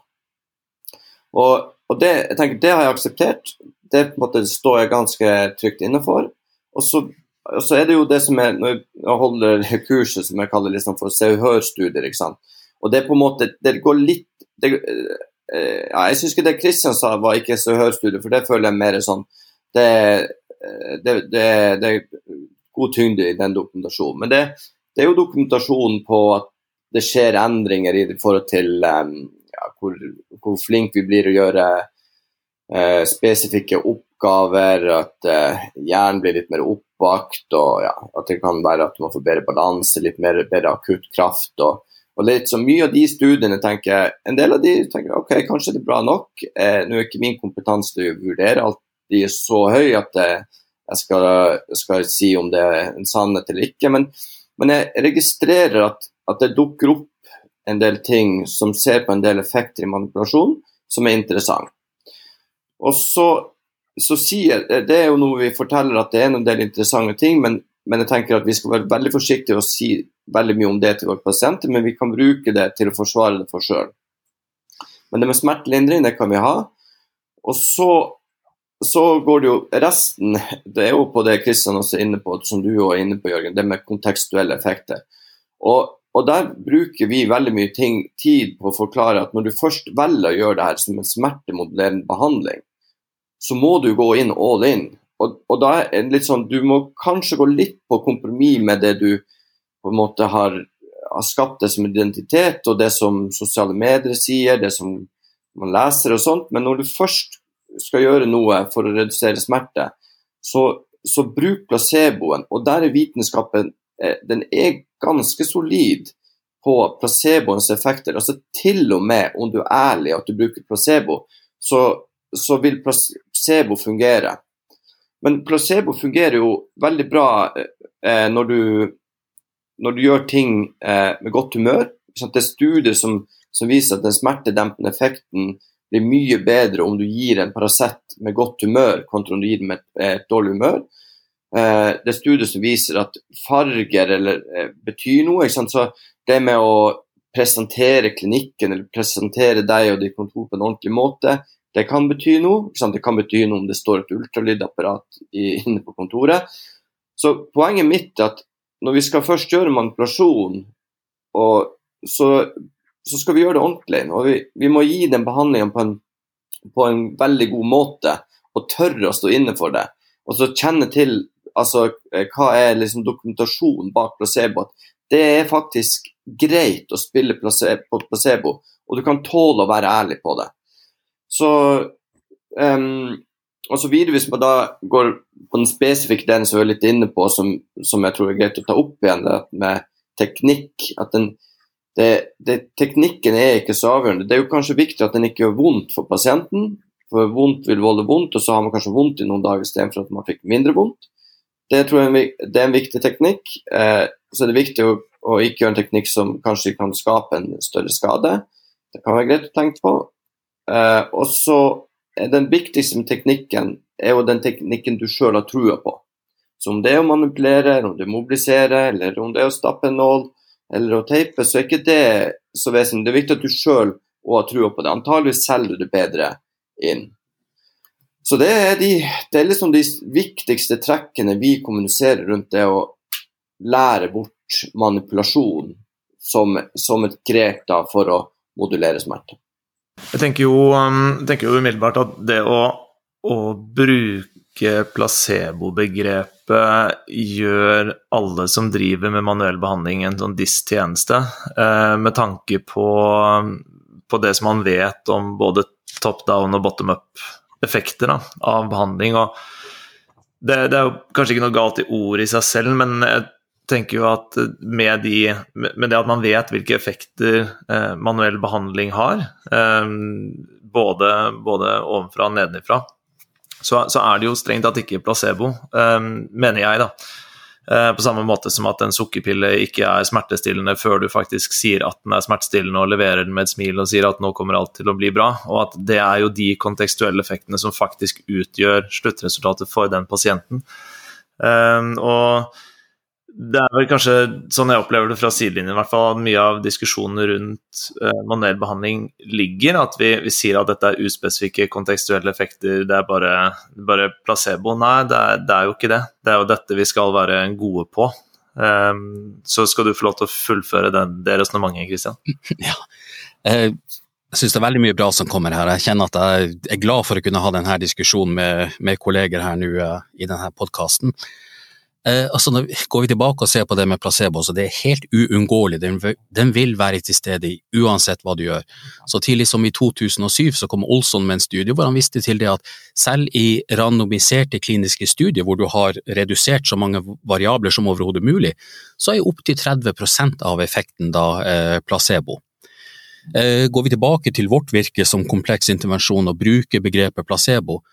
Og det, jeg tenker, det har jeg akseptert, det på en måte står jeg ganske trygt innenfor, og så er det jo det som når jeg holder kurset som jeg kaller liksom for Se-og-Hør-studier, ikke sant? Og det er på en måte, det går litt, jeg synes ikke det Kristian sa var ikke Se-og-Hør-studier, for det føler jeg mer sånn, det er god tyngde i den dokumentasjonen, men det er jo dokumentasjon på at det skjer endringer i forhold til hvor flink vi blir å gjøre spesifikke oppgaver, at hjernen blir litt mer oppvakt, og at det kan være at man får bedre balanse, litt bedre akutt kraft, og litt så mye av de studiene tenker jeg, en del av de tenker ok, kanskje det er bra nok, nå er ikke min kompetanse til å vurdere alt de er så høy at jeg skal si om det er en sannhet eller ikke, men jeg registrerer at det dukker opp en del ting som ser på en del effekter i manipulasjon som er interessant. Og så sier det er jo noe vi forteller at det er en del interessante ting, men jeg tenker at vi skal være veldig forsiktige og si veldig mye om det til våre pasienter, men vi kan bruke det til å forsvare det for selv. Men det med smertelindring, det kan vi ha. Og så går det jo resten, det er jo på det Kristian også er inne på, som du også er inne på, Jørgen, det med kontekstuelle effekter. Og der bruker vi veldig mye tid på å forklare at når du først velger å gjøre det her som en smertemodellerende behandling, så må du gå inn all in. Og da er det litt sånn, du må kanskje gå litt på kompromiss med det du på en måte har skapt det som identitet, og det som sosiale medier sier, det som man leser og sånt, men når du først skal gjøre noe for å redusere smerte, så bruk placeboen, og der er vitenskapen, den er ganske solid på placeboens effekter, altså til og med om du er ærlig at du bruker placebo, så vil placebo fungere. Men placebo fungerer jo veldig bra når du gjør ting med godt humør. Det er studier som viser at den smertedempende effekten blir mye bedre om du gir en Paracet med godt humør kontra om du gir den med et dårlig humør. Det er studier som viser at farger betyr noe, ikke sant? Så det med å presentere klinikken eller presentere deg og ditt kontor på en ordentlig måte, det kan bety noe, ikke sant? Det kan bety noe om det står et ultralydapparat inne på kontoret. Så poenget mitt er at når vi skal først gjøre manipulasjon, så skal vi gjøre det ordentlig, og vi må gi den behandlingen på en veldig god måte, og tørre å stå inne for det, og så kjenne til altså, hva er liksom dokumentasjon bak placebo, at det er faktisk greit å spille på placebo, og du kan tåle å være ærlig på det. Så, og så videre, hvis man da går på den spesifikke delen som vi er litt inne på, som jeg tror er greit å ta opp igjen, det med teknikk, at teknikken er ikke så avgjørende. Det er jo kanskje viktig at den ikke gjør vondt for pasienten, for vondt vil volde vondt, og så har man kanskje vondt i noen dager i stedet for at man fikk mindre vondt. det tror jeg det en viktig teknikk. Så det viktig å ikke gjøre en teknikk som kanskje kan skape en større skade. Det kan være greit å tenke på. Og så den viktigste teknikken jo den teknikken du selv har trua på. Så om det å manipulere, om det mobilisere, eller om det å stappe en nål, eller å teipe, så ikke det så vesentlig. Det viktig at du selv også har trua på det. Antageligvis selger du det bedre inn. Så det liksom de viktigste trekkene vi kommuniserer rundt det å lære bort manipulasjon som et grep da for å modulere smerte. Jeg tenker jo umiddelbart at det å bruke placebo-begrepet gjør alle som driver med manuell behandling en sånn disttjeneste, med tanke på det som man vet om både top-down og bottom-up-effekter av behandling. Og det jo kanskje ikke noe galt i ord i seg selv, men jeg tenker jo at med det at man vet hvilke effekter manuell behandling har, både ovenfra og nedenifra, så det jo strengt tatt ikke placebo, mener jeg da. På samme måte som at en sukkerpille ikke smertestillende før du faktisk sier at den smertestillende og leverer den med et smil og sier at nå kommer alt til å bli bra, og at det jo de kontekstuelle effektene som faktisk utgjør sluttresultatet for den pasienten. Og det vel kanskje, sånn jeg opplever det fra sidelinjen i hvert fall, at mye av diskusjonen rundt manuell behandling ligger, at vi sier at dette uspesifikke kontekstuelle effekter, det bare placebo. Nei, det jo ikke det. Det jo dette vi skal være gode på. Så skal du få lov til å fullføre det resonemanget, Kristian. Ja, jeg synes det veldig mye bra som kommer her. Jeg kjenner at jeg glad for å kunne ha denne diskusjonen med kolleger her nå i denne podcasten. Når går vi tilbake og ser på det med placebo, så det helt uunngåelig, den vil være til stede uansett hva du gjør. Så tidlig som i 2007 så kom Olson med en studie hvor han visste til det at selv i randomiserte kliniske studier hvor du har redusert så mange variabler som overhodet mulig, så opp til 30% av effekten da placebo. Går vi tilbake til vårt virke som kompleks intervensjon og bruker begrepet placebo,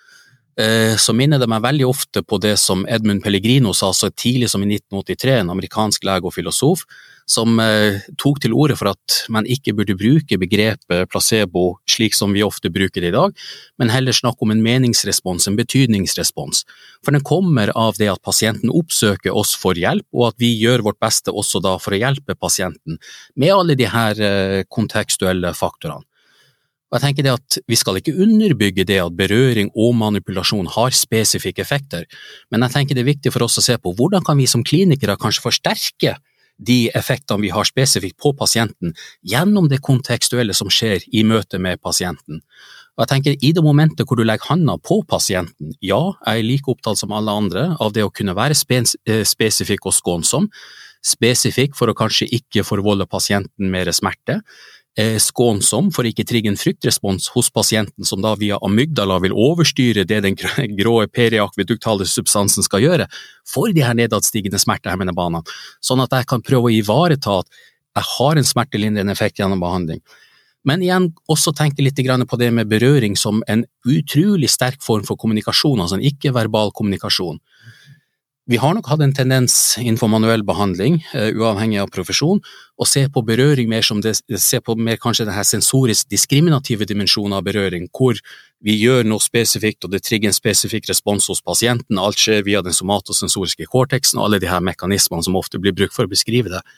så minner det meg veldig ofte på det som Edmund Pellegrino sa så tidlig som i 1983, en amerikansk lege og filosof, som tok til orde for at man ikke burde bruke begrepet placebo slik som vi ofte bruker det i dag, men heller snakke om en meningsrespons, en betydningsrespons. For den kommer av det at pasienten oppsøker oss for hjelp, og at vi gjør vårt beste også da for å hjelpe pasienten med alle de her kontekstuelle faktorene. Og jeg tenker det at vi skal ikke underbygge det at berøring og manipulasjon har spesifikke effekter, men jeg tenker det viktig for oss å se på hvordan kan vi som klinikere kanskje forsterke de effektene vi har spesifikt på pasienten gjennom det kontekstuelle som skjer i møte med pasienten. Og jeg tenker i det momentet hvor du legger handa på pasienten, ja, jeg like opptatt som alle andre av det å kunne være spesifikk og skånsom, spesifikk for å kanskje ikke forvolde pasienten mer smerte, skånsom for ikke trigge en fryktrespons hos pasienten som da via amygdala vil overstyre det den grå periakviduktale substansen skal gjøre for de her nedadstigende smertehemmende banene, sånn at jeg kan prøve å ivareta at jeg har en smertelindrende effekt gjennom behandling. Men igjen også tenke litt på det med berøring som en utrolig sterk form for kommunikasjon, altså en ikke-verbal kommunikasjon. Vi har nok hatt en tendens innenfor manuell behandling, uavhengig av profesjon, å se på berøring mer som se på mer kanskje denne sensorisk diskriminative dimensjonen av berøring, hvor vi gjør noe spesifikt, og det trigger en spesifikk respons hos pasienten, alt skjer via den somatosensoriske cortexen, og alle de her mekanismene som ofte blir brukt for å beskrive det.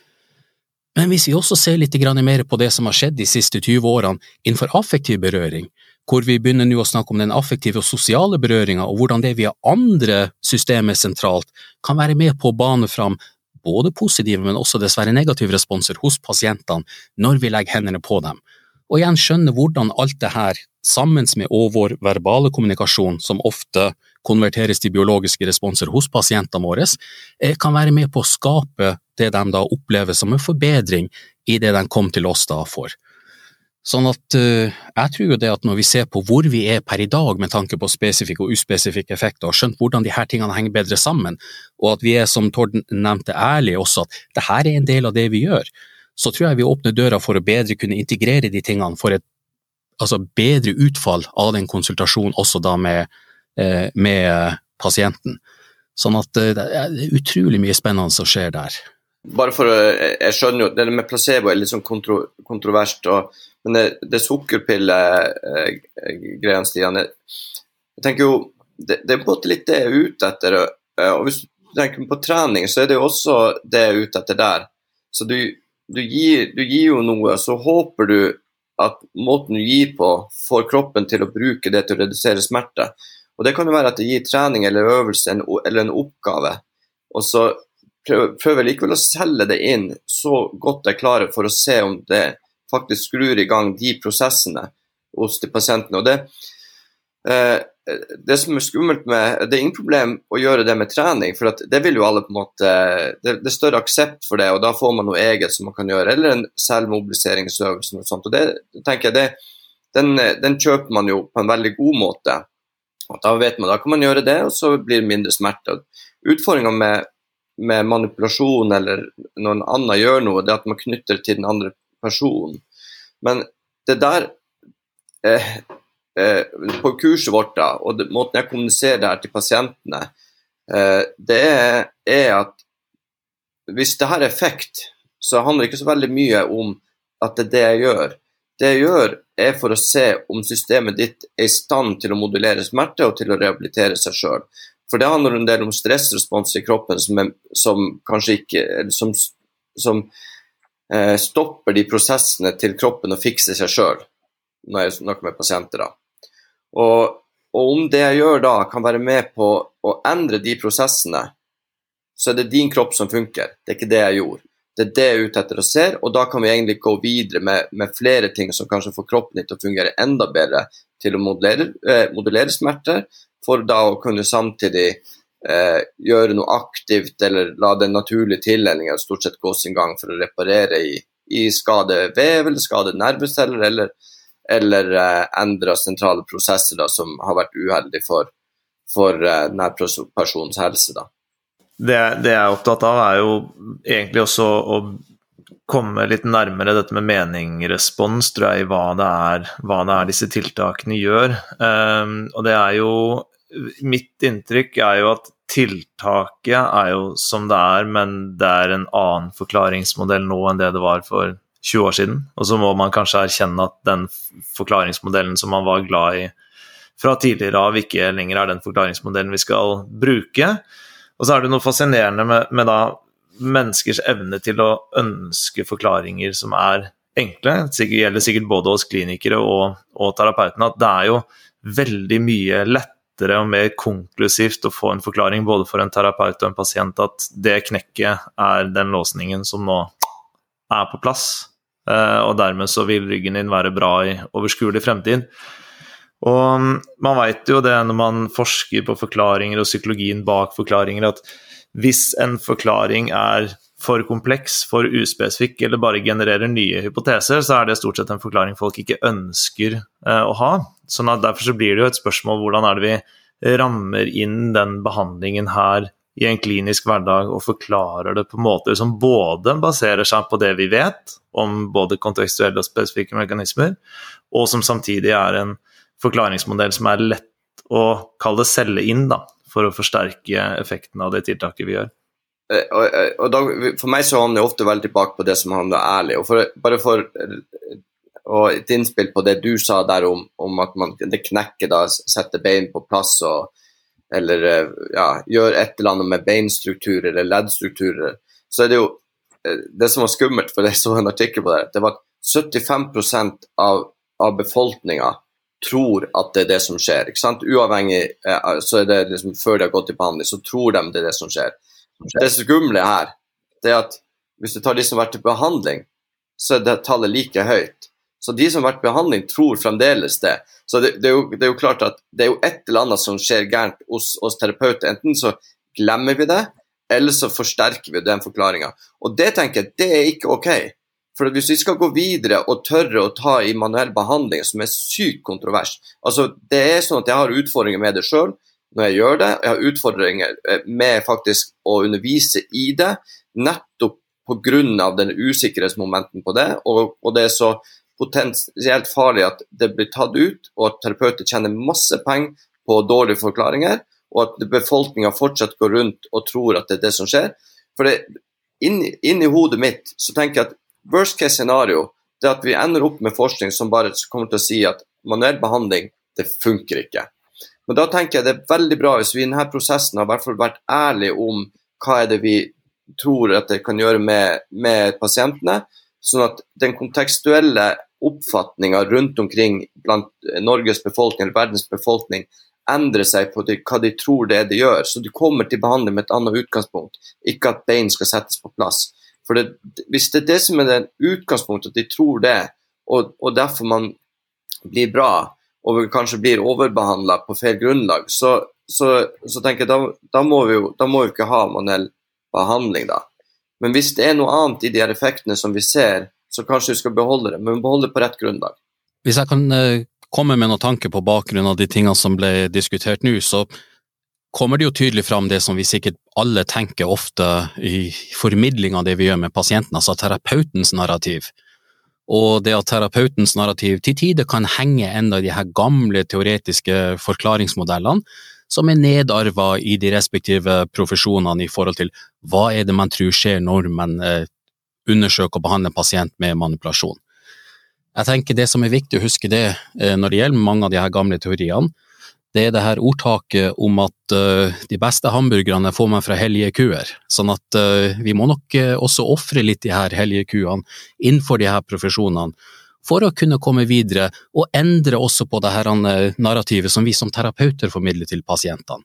Men hvis vi også ser litt mer på det som har skjedd de siste 20 årene innenfor affektiv berøring, hvor vi begynner nå å snakke om den affektive og sosiale berøringen, og hvordan det via andre systemer sentralt kan være med på å bane fram både positive, men også dessverre negative responser hos pasientene når vi legger hendene på dem. Og igjen skjønne hvordan alt det her, sammen med vår verbale kommunikasjon, som ofte konverteres til biologiske responser hos pasientene våre, kan være med på å skape det de da opplever som en forbedring i det de kom til oss da for. Sånn at jeg tror jo det at når vi ser på hvor vi per i dag med tanke på spesifikke og uspesifikke effekter, og skjønt hvordan de her tingene henger bedre sammen, og at vi som Tord nevnte ærlig også at det her en del av det vi gjør, så tror jeg vi åpner døra for å bedre kunne integrere de tingene for et bedre utfall av den konsultasjonen også da med pasienten. Sånn at det er utrolig mye spennende som skjer der. Bare for jeg skjønner jo, det med placebo litt sånn kontroverst, men det sukkerpille-greien, Stian, jeg tenker jo, det på en måte litt det jeg ute etter, og hvis du tenker på trening, så det jo også det jeg ute etter der. Så du gir jo noe, så håper du at måten du gir på får kroppen til å bruke det til å redusere smerte. Og det kan jo være at det gir trening eller øvelse eller en oppgave, og så prøver jeg likevel å selge det inn så godt jeg klarer for å se om det faktisk skrur i gang de prosessene hos de pasientene. Og det som skummelt med, det ingen problem å gjøre det med trening, for at det vil jo alle på en måte, det større aksept for det, og da får man noe eget som man kan gjøre, eller en selvmobiliseringsøvelse og sånt, og det tenker jeg, den kjøper man jo på en veldig god måte, og da vet man, da kan man gjøre det, og så blir det mindre smerte. Utfordringen med manipulasjon, eller noen annen gjør noe, det at man knytter til den andre personen, men det der, på kurset vårt da, og måten jeg kommuniserer det her til pasientene, det at hvis det her effekt, så handler det ikke så veldig mye om at det jeg gjør. Det jeg gjør for å se om systemet ditt i stand til å modulere smerte og til å rehabilitere seg selv. For det handler en del om stressrespons i kroppen som kanskje ikke, som stopper de prosessene til kroppen å fikse seg selv, når jeg snakker med pasienter da. Og om det jeg gjør da kan være med på å endre de prosessene, så det din kropp som funker, det ikke det jeg gjorde. Det det jeg ute etter å se, og da kan vi egentlig gå videre med flere ting som kanskje får kroppen litt til å fungere enda bedre til å modulere smerter, for da å kunne samtidig gjøre noe aktivt, eller la den naturlige tildelingen stort sett gå sin gang for å reparere i skade vev, eller skade nerveceller, eller endre sentrale prosesser da, som har vært uheldig for denne personens helse da. Det jeg er opptatt av jo egentlig også å komme litt nærmere dette med meningsrespons, tror jeg, hva det er disse tiltakene gjør. Og det jo, mitt inntrykk jo at tiltaket jo som det men det en annen forklaringsmodell nå enn det var for 20 år siden. Og så må man kanskje erkjenne at den forklaringsmodellen som man var glad i fra tidligere av ikke lenger den forklaringsmodellen vi skal bruke. Og så det noe fascinerende med da menneskers evne til å ønske forklaringer som enkle. Det gjelder sikkert både hos klinikere og terapeutene, at det jo veldig mye lettere og mer konklusivt å få en forklaring både for en terapeut og en pasient at det knekket den låsningen som nå på plass, og dermed så vil ryggen din være bra i overskuelig fremtid. Og man vet jo det når man forsker på forklaringer og psykologien bak forklaringer, at hvis en forklaring for kompleks, for uspesifikk, eller bare genererer nye hypoteser, så det stort sett en forklaring folk ikke ønsker å ha. Sånn at derfor så blir det jo et spørsmål hvordan det vi rammer inn den behandlingen her i en klinisk hverdag og forklarer det på måter som både baserer seg på det vi vet om både kontekstuelle og spesifikke mekanismer, og som samtidig en forklaringsmodell som lett å kalle det selge inn da, for å forsterke effekten av det tiltaket vi gjør. Og da, for meg så handler jeg ofte veldig tilbake på det som handler ærlig, og og et innspill på det du sa der om at det knekker da, setter bein på plass eller gjør et eller annet med beinstrukturer eller leddstrukturer, så det jo det som var skummelt, for jeg så en artikkel på det var at 75% av befolkningen tror at det det som skjer, ikke sant? Uavhengig, så det liksom før de har gått i behandling, så tror de det det som skjer. Det skumle her, det at hvis du tar de som har vært til behandling, så det tallet like høyt. Så de som har vært i behandling tror fremdeles det. Så det jo klart at det jo et eller annet som skjer gærent hos terapeuter. Enten så glemmer vi det, eller så forsterker vi den forklaringen. Og det tenker jeg, det ikke ok. For hvis vi skal gå videre og tørre å ta i manuell behandling, som sykt kontrovers, altså det sånn at jeg har utfordringer med det selv, når jeg gjør det, jeg har utfordringer med faktisk å undervise i det, nettopp på grunn av den usikkerhetsmomenten på det, og det så potensielt farlig at det blir tatt ut, og at terapeuter tjener masse penger på dårlige forklaringer, og at befolkningen fortsatt går rundt og tror at det det som skjer. For inn i hodet mitt så tenker jeg at worst case scenario det at vi ender opp med forskning som bare kommer til å si at manuell behandling, det funker ikke. Men da tenker jeg det veldig bra hvis vi i denne prosessen har i hvert fall vært ærlige om hva det vi tror at det kan gjøre med pasientene, sånn at den kontekstuelle oppfatningen rundt omkring blant Norges befolkning eller verdens befolkning endrer seg på hva de tror det gjør, så de kommer til behandling med et annet utgangspunkt, ikke at bein skal settes på plass. For hvis det det som det utgangspunktet, at de tror det, og derfor man blir bra, og kanskje blir overbehandlet på feil grunnlag, så tenker jeg, da må vi ikke ha manuell behandling da. Men hvis det noe annet i de her effektene som vi ser, så kanskje vi skal beholde det, men beholde det på rett grunnlag. Hvis jeg kan komme med noen tanker på bakgrunn av de tingene som ble diskutert nå, så kommer det jo tydelig fram det som vi sikkert alle tenker ofte i formidling av det vi gjør med pasienten, altså terapeutens narrativ. Og det at terapeutens narrativ til tider kan henge enda i de her gamle teoretiske forklaringsmodellene, som nedarvet i de respektive profesjonene i forhold til hva det man tror skjer når man undersøker og behandler en pasient med manipulasjon. Jeg tenker det som viktig å huske det når det gjelder mange av de her gamle teoriene, det det her ordtaket om at de beste hamburgerne får man fra hellige kuer, sånn at vi må nok også offre litt de her hellige kuene innenfor de her profesjonene, for å kunne komme videre og endre også på det her narrativet som vi som terapeuter formidler til pasientene.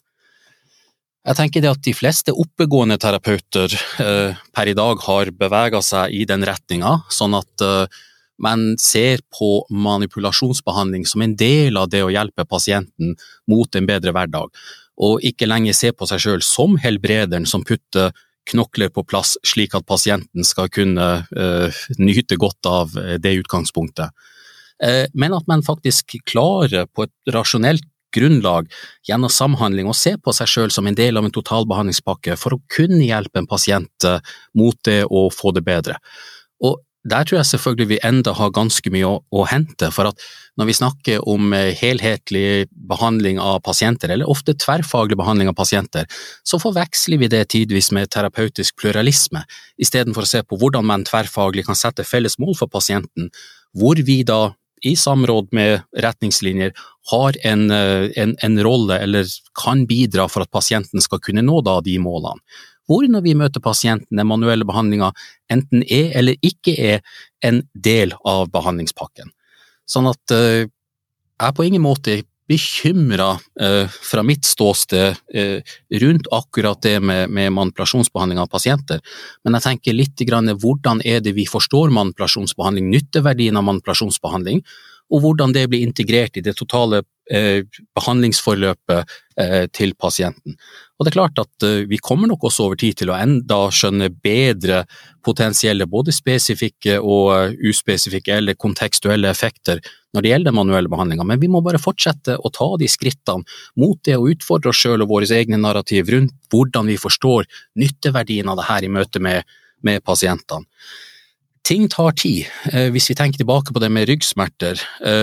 Jeg tenker det at de fleste oppegående terapeuter per i dag har beveget seg i den retningen, sånn at man ser på manipulasjonsbehandling som en del av det å hjelpe pasienten mot en bedre hverdag, og ikke lenger se på seg selv som helbrederen som putter knokler på plass slik at pasienten skal kunne nyte godt av det utgangspunktet. Men at man faktisk klarer på et rasjonelt grunnlag gjennom samhandling å se på seg selv som en del av en totalbehandlingspakke for å kunne hjelpe en pasient mot det og få det bedre. Og der tror jeg selvfølgelig vi enda har ganske mye å hente, for at når vi snakker om helhetlig behandling av pasienter, eller ofte tverrfaglig behandling av pasienter, så forveksler vi det tidvis med terapeutisk pluralisme, i stedet for å se på hvordan man tverrfaglig kan sette felles mål for pasienten, hvor vi da i samråd med retningslinjer har en rolle eller kan bidra for at pasienten skal kunne nå da de målene. Hvor når vi møter pasienten den manuelle behandlingen enten eller ikke en del av behandlingspakken. Sånn at jeg på ingen måte bekymret fra mitt ståsted rundt akkurat det med manipulasjonsbehandling av pasienter, men jeg tenker litt grann hvordan det vi forstår manipulasjonsbehandling, nytteverdien av manipulasjonsbehandling, og hvordan det blir integrert i det totale behandlingsforløpet til pasienten. Og det klart at vi kommer nok også over tid til å enda skjønne bedre potensielle, både spesifikke og uspesifikke eller kontekstuelle effekter når det gjelder manuelle behandlinger, men vi må bare fortsette å ta de skrittene mot det å utfordre oss selv og våre egne narrativ rundt hvordan vi forstår nytteverdien av det her i møte med pasientene. Ting tar tid. Hvis vi tenker tilbake på det med ryggsmerter,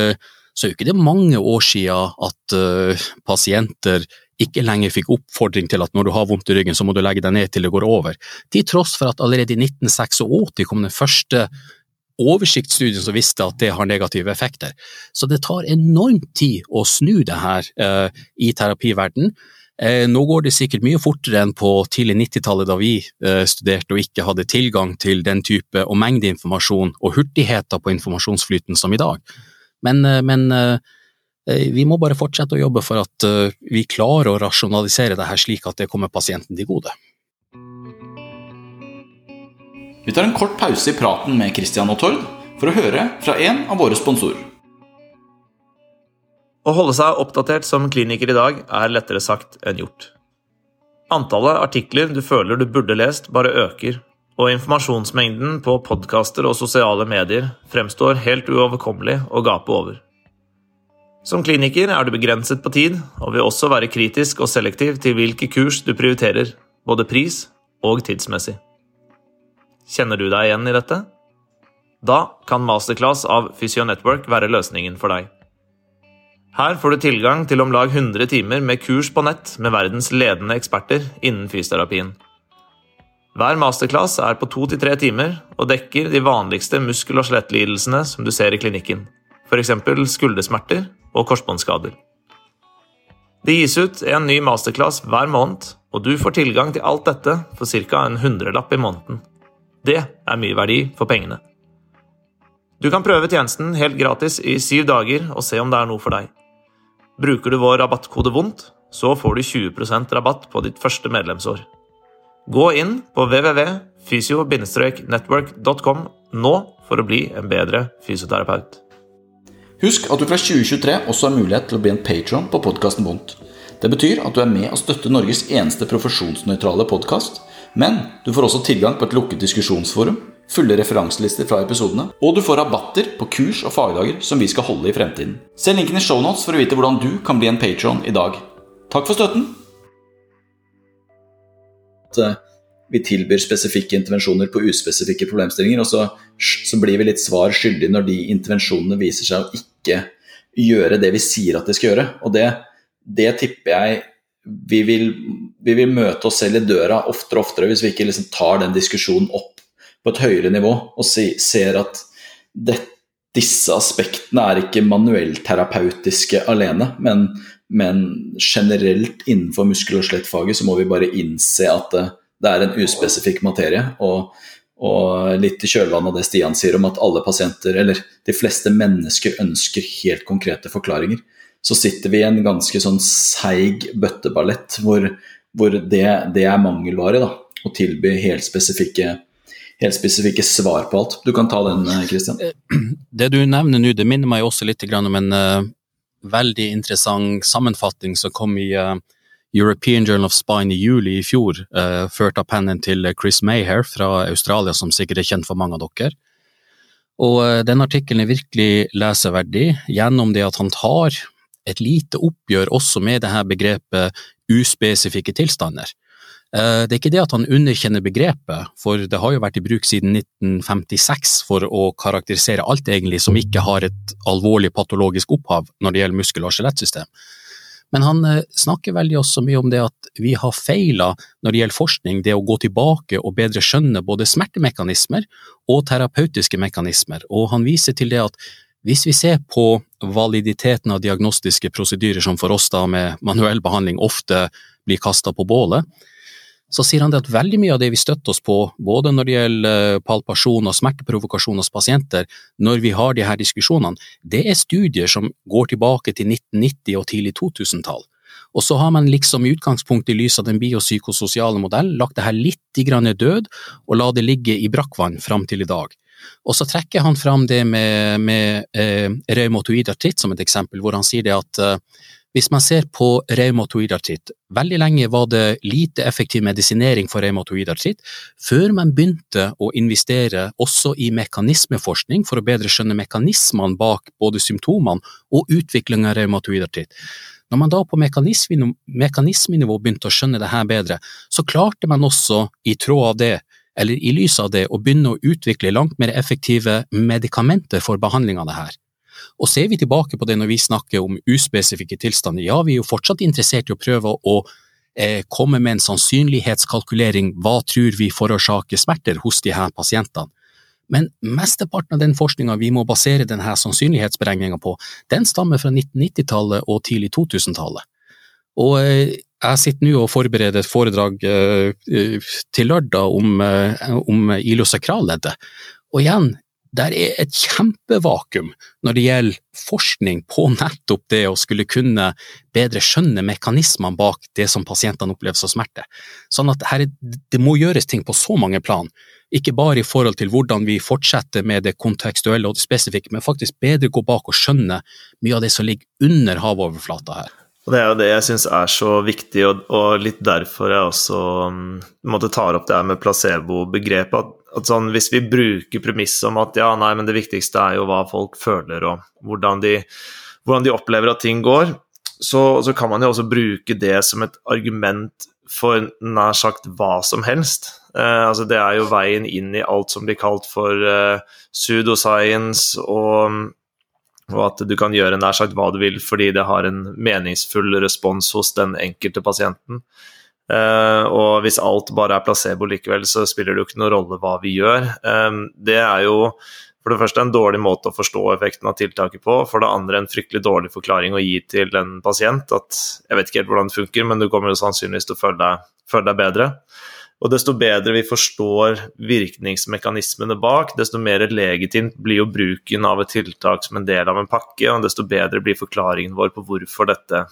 så ikke det mange år siden at pasienter ikke lenger fikk oppfordring til at når du har vondt i ryggen så må du legge deg ned til det går over. Til tross for at allerede i 1986 kom den første oversiktsstudien som visste at det har negative effekter. Så det tar enormt tid å snu det her i terapiverdenen. Nå går det sikkert mye fortere enn på tidlig 90-tallet da vi studerte og ikke hadde tilgang til den type og mengde informasjon og hurtigheter på informasjonsflyten som i dag. Men vi må bare fortsette å jobbe for at vi klarer å rasjonalisere det her slik at det kommer pasienten til gode. Vi tar en kort pause i praten med Christian og Tord for å høre fra en av våre sponsorer. Å holde seg oppdatert som kliniker i dag lettere sagt enn gjort. Antallet artikler du føler du burde lest bare øker, og informasjonsmengden på podcaster og sosiale medier fremstår helt uoverkommelig å gape over. Som kliniker du begrenset på tid, og vil også være kritisk og selektiv til hvilke kurs du prioriterer, både pris og tidsmessig. Kjenner du deg igjen i dette? Da kan Masterclass av Physio Network være løsningen for deg. Her får du tilgang til om lag 100 timer med kurs på nett med verdens ledende eksperter innen fysioterapien. Hver masterclass på 2-3 timer og dekker de vanligste muskel- og skjelettlidelsene som du ser i klinikken, for eksempel skuldersmerter og korsbåndskader. Det gis ut en ny masterclass hver måned, og du får tilgang til alt dette for ca. en 100-lapp i måneden. Det mye verdi for pengene. Du kan prøve tjenesten helt gratis i 7 dager og se om det noe for deg. Bruker du vår rabattkode VONDT, så får du 20% rabatt på ditt første medlemsår. Gå inn på www.physio-network.com nå for å bli en bedre fysioterapeut. Husk at du fra 2023 også har mulighet til å bli en Patreon på podcasten VONDT. Det betyr at du med å støtte Norges eneste profesjonsnøytrale podcast, men du får også tilgang på et lukket diskusjonsforum, fulle referanselister fra episodene, og du får rabatter på kurs og fagdager som vi skal holde i fremtiden. Se linken i shownotes for å vite hvordan du kan bli en Patreon i dag. Takk for støtten! Vi tilbyr spesifikke intervensjoner på uspesifikke problemstillinger, og så blir vi litt svar skyldig når de intervensjonene viser seg å ikke gjøre det vi sier at de skal gjøre. Og det tipper jeg vi vil møte oss selv i døra oftere og oftere hvis vi ikke liksom tar den diskusjonen opp på et høyere nivå og ser at disse aspektene ikke manuellterapeutiske alene, men generelt innenfor muskel- og skjelettfaget så må vi bare innse at det en uspesifikk materie, og litt i kjølvannet av det Stian sier om at alle pasienter, eller de fleste mennesker ønsker helt konkrete forklaringer, så sitter vi i en ganske sånn seig bøtteballett hvor det mangelvare da, å tilby helt spesifikke svar på alt. Du kan ta den, Kristian. Det du nevner nå, det minner meg også litt om en veldig interessant sammenfatning som kom i European Journal of Spine i juli i fjor, ført av pennen til Chris Mayher fra Australia, som sikkert kjent for mange av dere. Og den artikkelen virkelig leseverdig gjennom det at han tar et lite oppgjør også med det her begrepet uspesifikke tilstander. Det ikke det at han underkjenner begrepet, for det har jo vært i bruk siden 1956 for å karakterisere alt egentlig som ikke har et alvorlig patologisk opphav når det gjelder muskel- og skjelettsystem. Men han snakker veldig også mye om det at vi har feilet når det gjelder forskning, det å gå tilbake og bedre skjønne både smertemekanismer og terapeutiske mekanismer, og han viser til det at hvis vi ser på validiteten av diagnostiske prosedyrer som for oss da med manuell behandling ofte blir kastet på bålet, så sier han det at veldig mye av det vi støtter oss på, både når det gjelder palpasjon og smerteprovokasjon hos pasienter, når vi har de her diskusjonene, det studier som går tilbake til 1990 og tidlig 2000-tall. Og så har man liksom i utgangspunkt i lys av den biopsykososiale modellen lagt det her litt grann død, og la det ligge i brakkvann fram til i dag. Og så trekker han fram det med reumatoid artritt som et eksempel, hvor han sier det at hvis man ser på reumatoid artritt, veldig lenge var det lite effektiv medisinering for reumatoid artritt, før man begynte å investere også i mekanismeforskning for å bedre skjønne mekanismene bak både symptomene og utviklingen av reumatoid artritt. Når man da på mekanismenivå begynte å skjønne det her bedre, så klarte man også i tråd av det, eller i lys av det, å begynne å utvikle langt mer effektive medikamenter for behandling av det her. Og ser vi tilbake på det når vi snakker om uspesifikke tilstander, ja, vi jo fortsatt interessert i å prøve å komme med en sannsynlighetskalkulering, hva tror vi forårsaker smerter hos de her pasientene. Men mesteparten av den forskningen vi må basere denne sannsynlighetsberegningen på, den stammer fra 1990-tallet og tidlig 2000-tallet. Og jeg sitter nå og forbereder et foredrag til lørdag om iliosakralleddet. Og igjen, der et kjempevakuum når det gjelder forskning på nettopp det å skulle kunne bedre skjønne mekanismene bak det som pasientene opplever som smerte. Sånn at det må gjøres ting på så mange plan, ikke bare i forhold til hvordan vi fortsetter med det kontekstuelle og det spesifikke, men faktisk bedre gå bak og skjønne mye av det som ligger under havoverflata her. Og det jo det jeg synes så viktig, og litt derfor jeg også tar opp det her med placebo-begrepet, at sånn, hvis vi bruker premisset om at ja, nei, men det viktigste jo hva folk føler og hvordan de opplever at ting går, så kan man jo også bruke det som et argument for nær sagt hva som helst. Altså det jo veien inn i alt som blir kalt for pseudoscience og og at du kan gjøre nær sagt hva du vil fordi det har en meningsfull respons hos den enkelte pasienten. Og hvis alt bare er placebo likevel, så spiller det jo ikke noen rolle hva vi gjør. Det er jo for det første en dårlig måte å forstå effekten av tiltaket på, for det andre en fryktelig dårlig forklaring å gi til en pasient, at jeg vet ikke helt hvordan det funker, men du kommer jo sannsynligvis til å føle deg bedre. Og desto bedre vi forstår virkningsmekanismene bak, desto mer legitimt blir jo bruken av et tiltak som en del av en pakke, og desto bedre blir forklaringen vår på hvorfor dette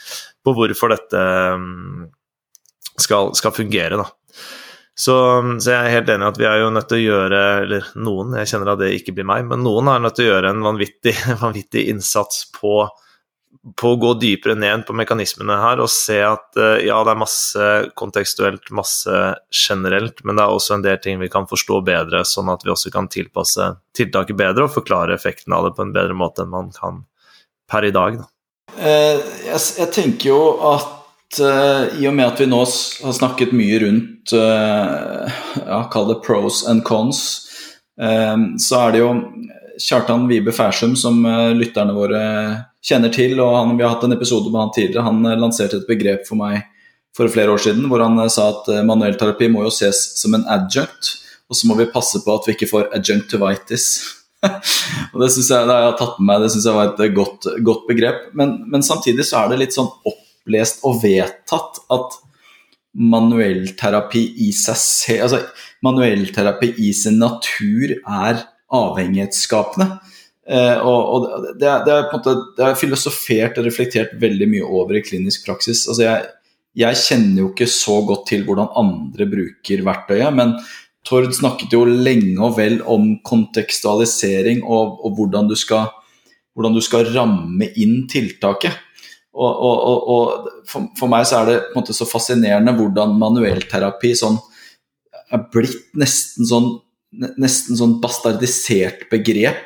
skal fungere da. Så jeg er helt enig at vi er jo nødt til å gjøre, eller noen, jeg kjenner at det ikke blir meg, men noen er nødt til å gjøre en vanvittig innsats på å gå dypere ned på mekanismene her, og se at ja, det er masse kontekstuelt, masse generelt, men det er også en del ting vi kan forstå bedre, sånn at vi også kan tilpasse tiltaket bedre og forklare effekten av det på en bedre måte enn man kan per i dag da. Jeg tenker jo at i og med at vi nå har snakket mye rundt kall det pros and cons, så er det jo Kjartan Vibe Fersum som lytterne våre kjenner til, og vi har hatt en episode med han tidligere. Han lanserte et begrep for meg for flere år siden, hvor han sa at manuell terapi må jo ses som en adjunct, og så må vi passe på at vi ikke får adjunctivitis. Og det synes jeg, da jeg har tatt med meg, det synes jeg var et godt begrep, men samtidig så er det litt sånn opplest og vedtatt at manuellterapi i seg selv, altså manuellterapi i sin natur er avhengighetsskapende, og det er på en måte, det er filosofert og reflektert veldig mye over i klinisk praksis. Altså jeg kjenner jo ikke så godt til hvordan andre bruker verktøyet, men Tord snakket jo lenge og vel om kontekstualisering og hvordan du skal ramme inn tiltaket. Og for meg så er det på en måte så fascinerende hvordan manuellterapi sånn er blitt nesten sånn bastardisert begrep,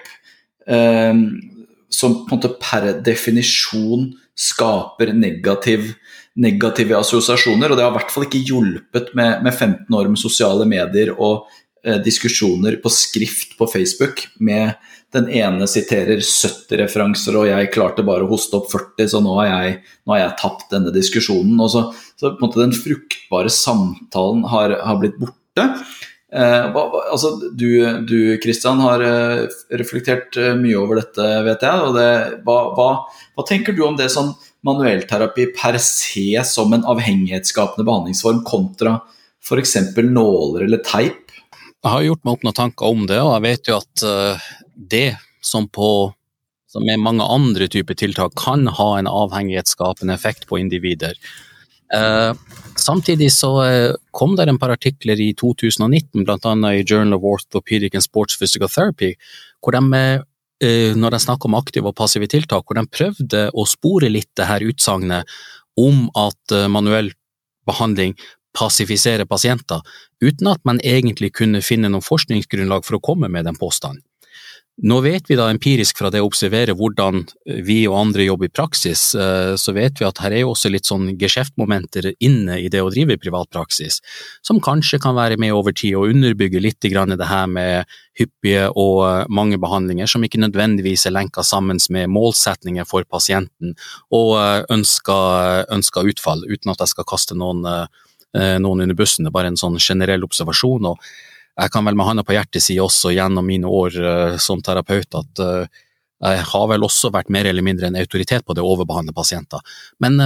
som på en måte per definisjon skaper negative assosiasjoner, og det har i hvert fall ikke hjulpet med 15 år med sosiale medier og diskusjoner på skrift på Facebook med den ene siterer 70 referanser, og jeg klarte bare å hoste opp 40, så nå har jeg tapt denne diskusjonen, og så på en måte den fruktbare samtalen har blitt borte. Altså, du Kristian har reflektert mye over dette, vet jeg, og hva tenker du om det sånn manuellterapi per se som en avhengighetsskapende behandlingsform kontra for eksempel nåler eller teip? Jeg har gjort meg opp noen tanker om det, og jeg vet jo at det som med mange andre typer tiltak kan ha en avhengighetsskapende effekt på individer. Samtidig så kom det en par artikler i 2019, blant annet i Journal of Orthopedic and Sports Physical Therapy, hvor de, når de snakker om aktive og passive tiltak, hvor de prøvde å spore litt det her utsagnet om at manuell behandling passifiserer pasienter, uten at man egentlig kunne finne noen forskningsgrunnlag for å komme med den påstanden. Nå vet vi da empirisk fra det å observere hvordan vi og andre jobber i praksis, så vet vi at her er jo også litt sånn geskjeftmomenter inne i det å drive privat praksis, som kanskje kan være med over tid og underbygge litt grann det her med hyppige og mange behandlinger som ikke nødvendigvis er lenket sammen med målsetninger for pasienten og ønsker utfall, uten at jeg skal kaste noen under bussen. Det er bare en sånn generell observasjon, og jeg kan vel med hånda på hjertet si også gjennom mine år som terapeut at jeg har vel også vært mer eller mindre en autoritet på det å overbehandle pasienter. Men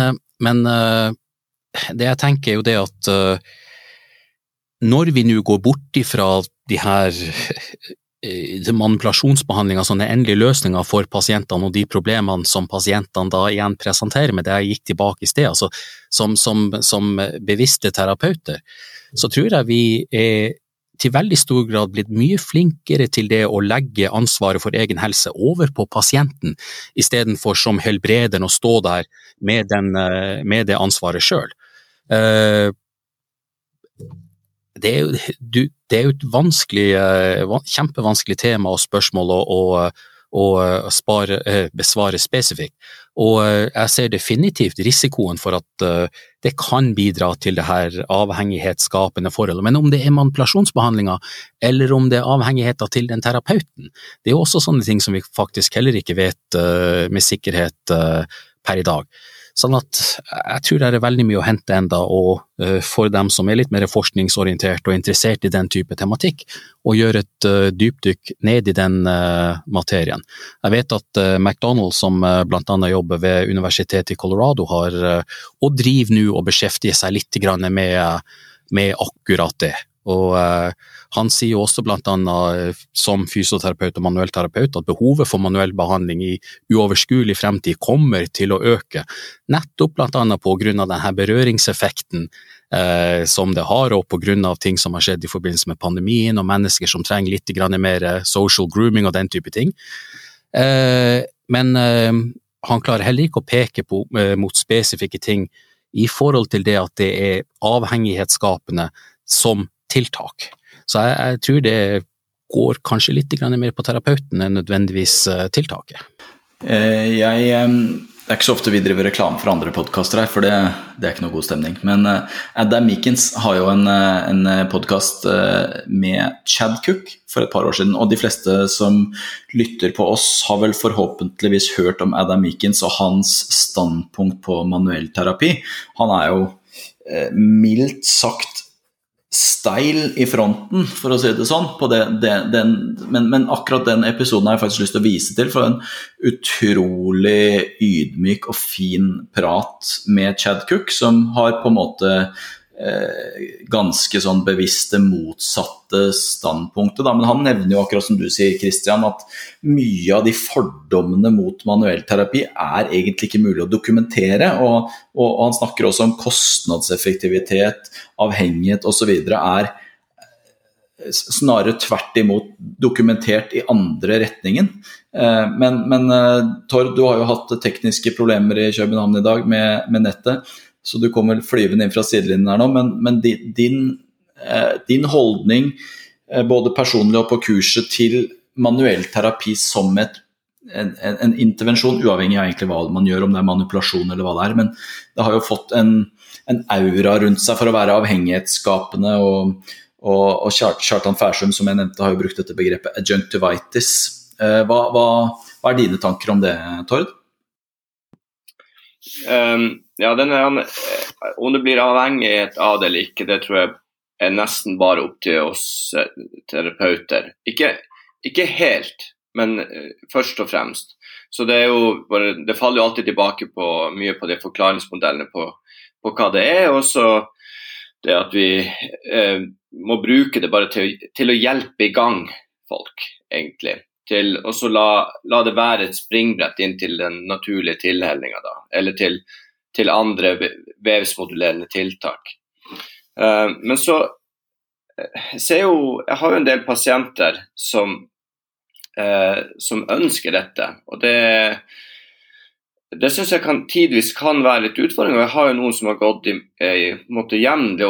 det jeg tenker er jo det at når vi nå går bort ifra de her manipulasjonsbehandlinger som er endelige løsninger for pasientene og de problemene som pasientene da igjen presenterer med det jeg gikk tilbake i sted, altså som bevisste terapeuter, så tror jeg vi er til veldig stor grad blitt mye flinkere til det å legge ansvaret for egen helse over på pasienten, i stedet for som helbrederen å stå der med det ansvaret selv. Det er jo et kjempevanskelig tema og spørsmål å besvare spesifikt. Og jeg ser definitivt risikoen for at det kan bidra til det her avhengighetsskapende forholdet. Men om det manipulasjonsbehandlinger, eller om det avhengigheter til den terapeuten, det også sånne ting som vi faktisk heller ikke vet med sikkerhet per i dag. Sånn at jeg tror det veldig mye å hente enda, og for dem som litt mer forskningsorientert og interessert i den type tematikk, og gjøre et dypdykk ned i den materien. Jeg vet at McDonald, som blant annet jobber ved Universitetet i Colorado, har og driver nå og beskjeftiger seg litt grann med akkurat det. Og han sier jo også blant annet som fysioterapeut og manuell terapeut at behovet for manuell behandling i uoverskuelig fremtid kommer til å øke, nettopp blant annet på grunn av denne berøringseffekten som det har, og på grunn av ting som har skjedd i forbindelse med pandemien, og mennesker som trenger litt grann mer social grooming og den type ting. Men han klarer heller ikke å peke på, mot spesifikke ting i forhold til det at det avhengighetsskapende som tiltak. Så jeg tror det går kanskje litt mer på terapeuten enn nødvendigvis tiltaket. Det ikke så ofte vi driver reklame for andre podcaster her, for det ikke noe god stemning. Men Adam Meakins har jo en podcast med Chad Cook for et par år siden, og de fleste som lytter på oss har vel forhåpentligvis hørt om Adam Meakins og hans standpunkt på manuell terapi. Han jo mildt sagt steil i fronten, for å si det sånn, på men akkurat den episoden har jeg faktisk lyst til å vise til, for en utrolig ydmyk og fin prat med Chad Cook, som har på en måte ganske sånn bevisste motsatte standpunkter, da. Men han nevner jo akkurat som du sier, Christian, at mye av de fordommene mot manuell terapi egentlig ikke mulig å dokumentere, og han snakker også om kostnadseffektivitet, avhengighet og så videre snarere tvert imot dokumentert i andre retningen. Men Tord, du har jo hatt tekniske problemer i København i dag med nettet, så du kommer flyvende inn fra sidelinjen her nå, men din holdning, både personlig og på kurset, til manuell terapi som en intervensjon, uavhengig av egentlig hva man gjør, om det manipulasjon eller hva det men det har jo fått en aura rundt seg for å være avhengighetsskapende, og Kjartan Færsum, som jeg nevnte, har jo brukt dette begrepet adjunctivitis. Hva dine tanker om det, Tord? Ja, om det blir avhengighet av det eller ikke, det tror jeg nesten bare opp til oss terapeuter. Ikke helt, men først og fremst. Så det det faller jo alltid tilbake på mye på de forklaringsmodellene på hva det og så det at vi må bruke det bare til å hjelpe i gang folk, egentlig. Og så la det være et springbrett inn til den naturlige tilhelningen da, eller til andre vevsmodulerende tiltak. Men så jeg har jo en del pasienter som ønsker dette, og det synes jeg tidvis kan være litt utfordring, og jeg har jo noen som har gått i jevnlig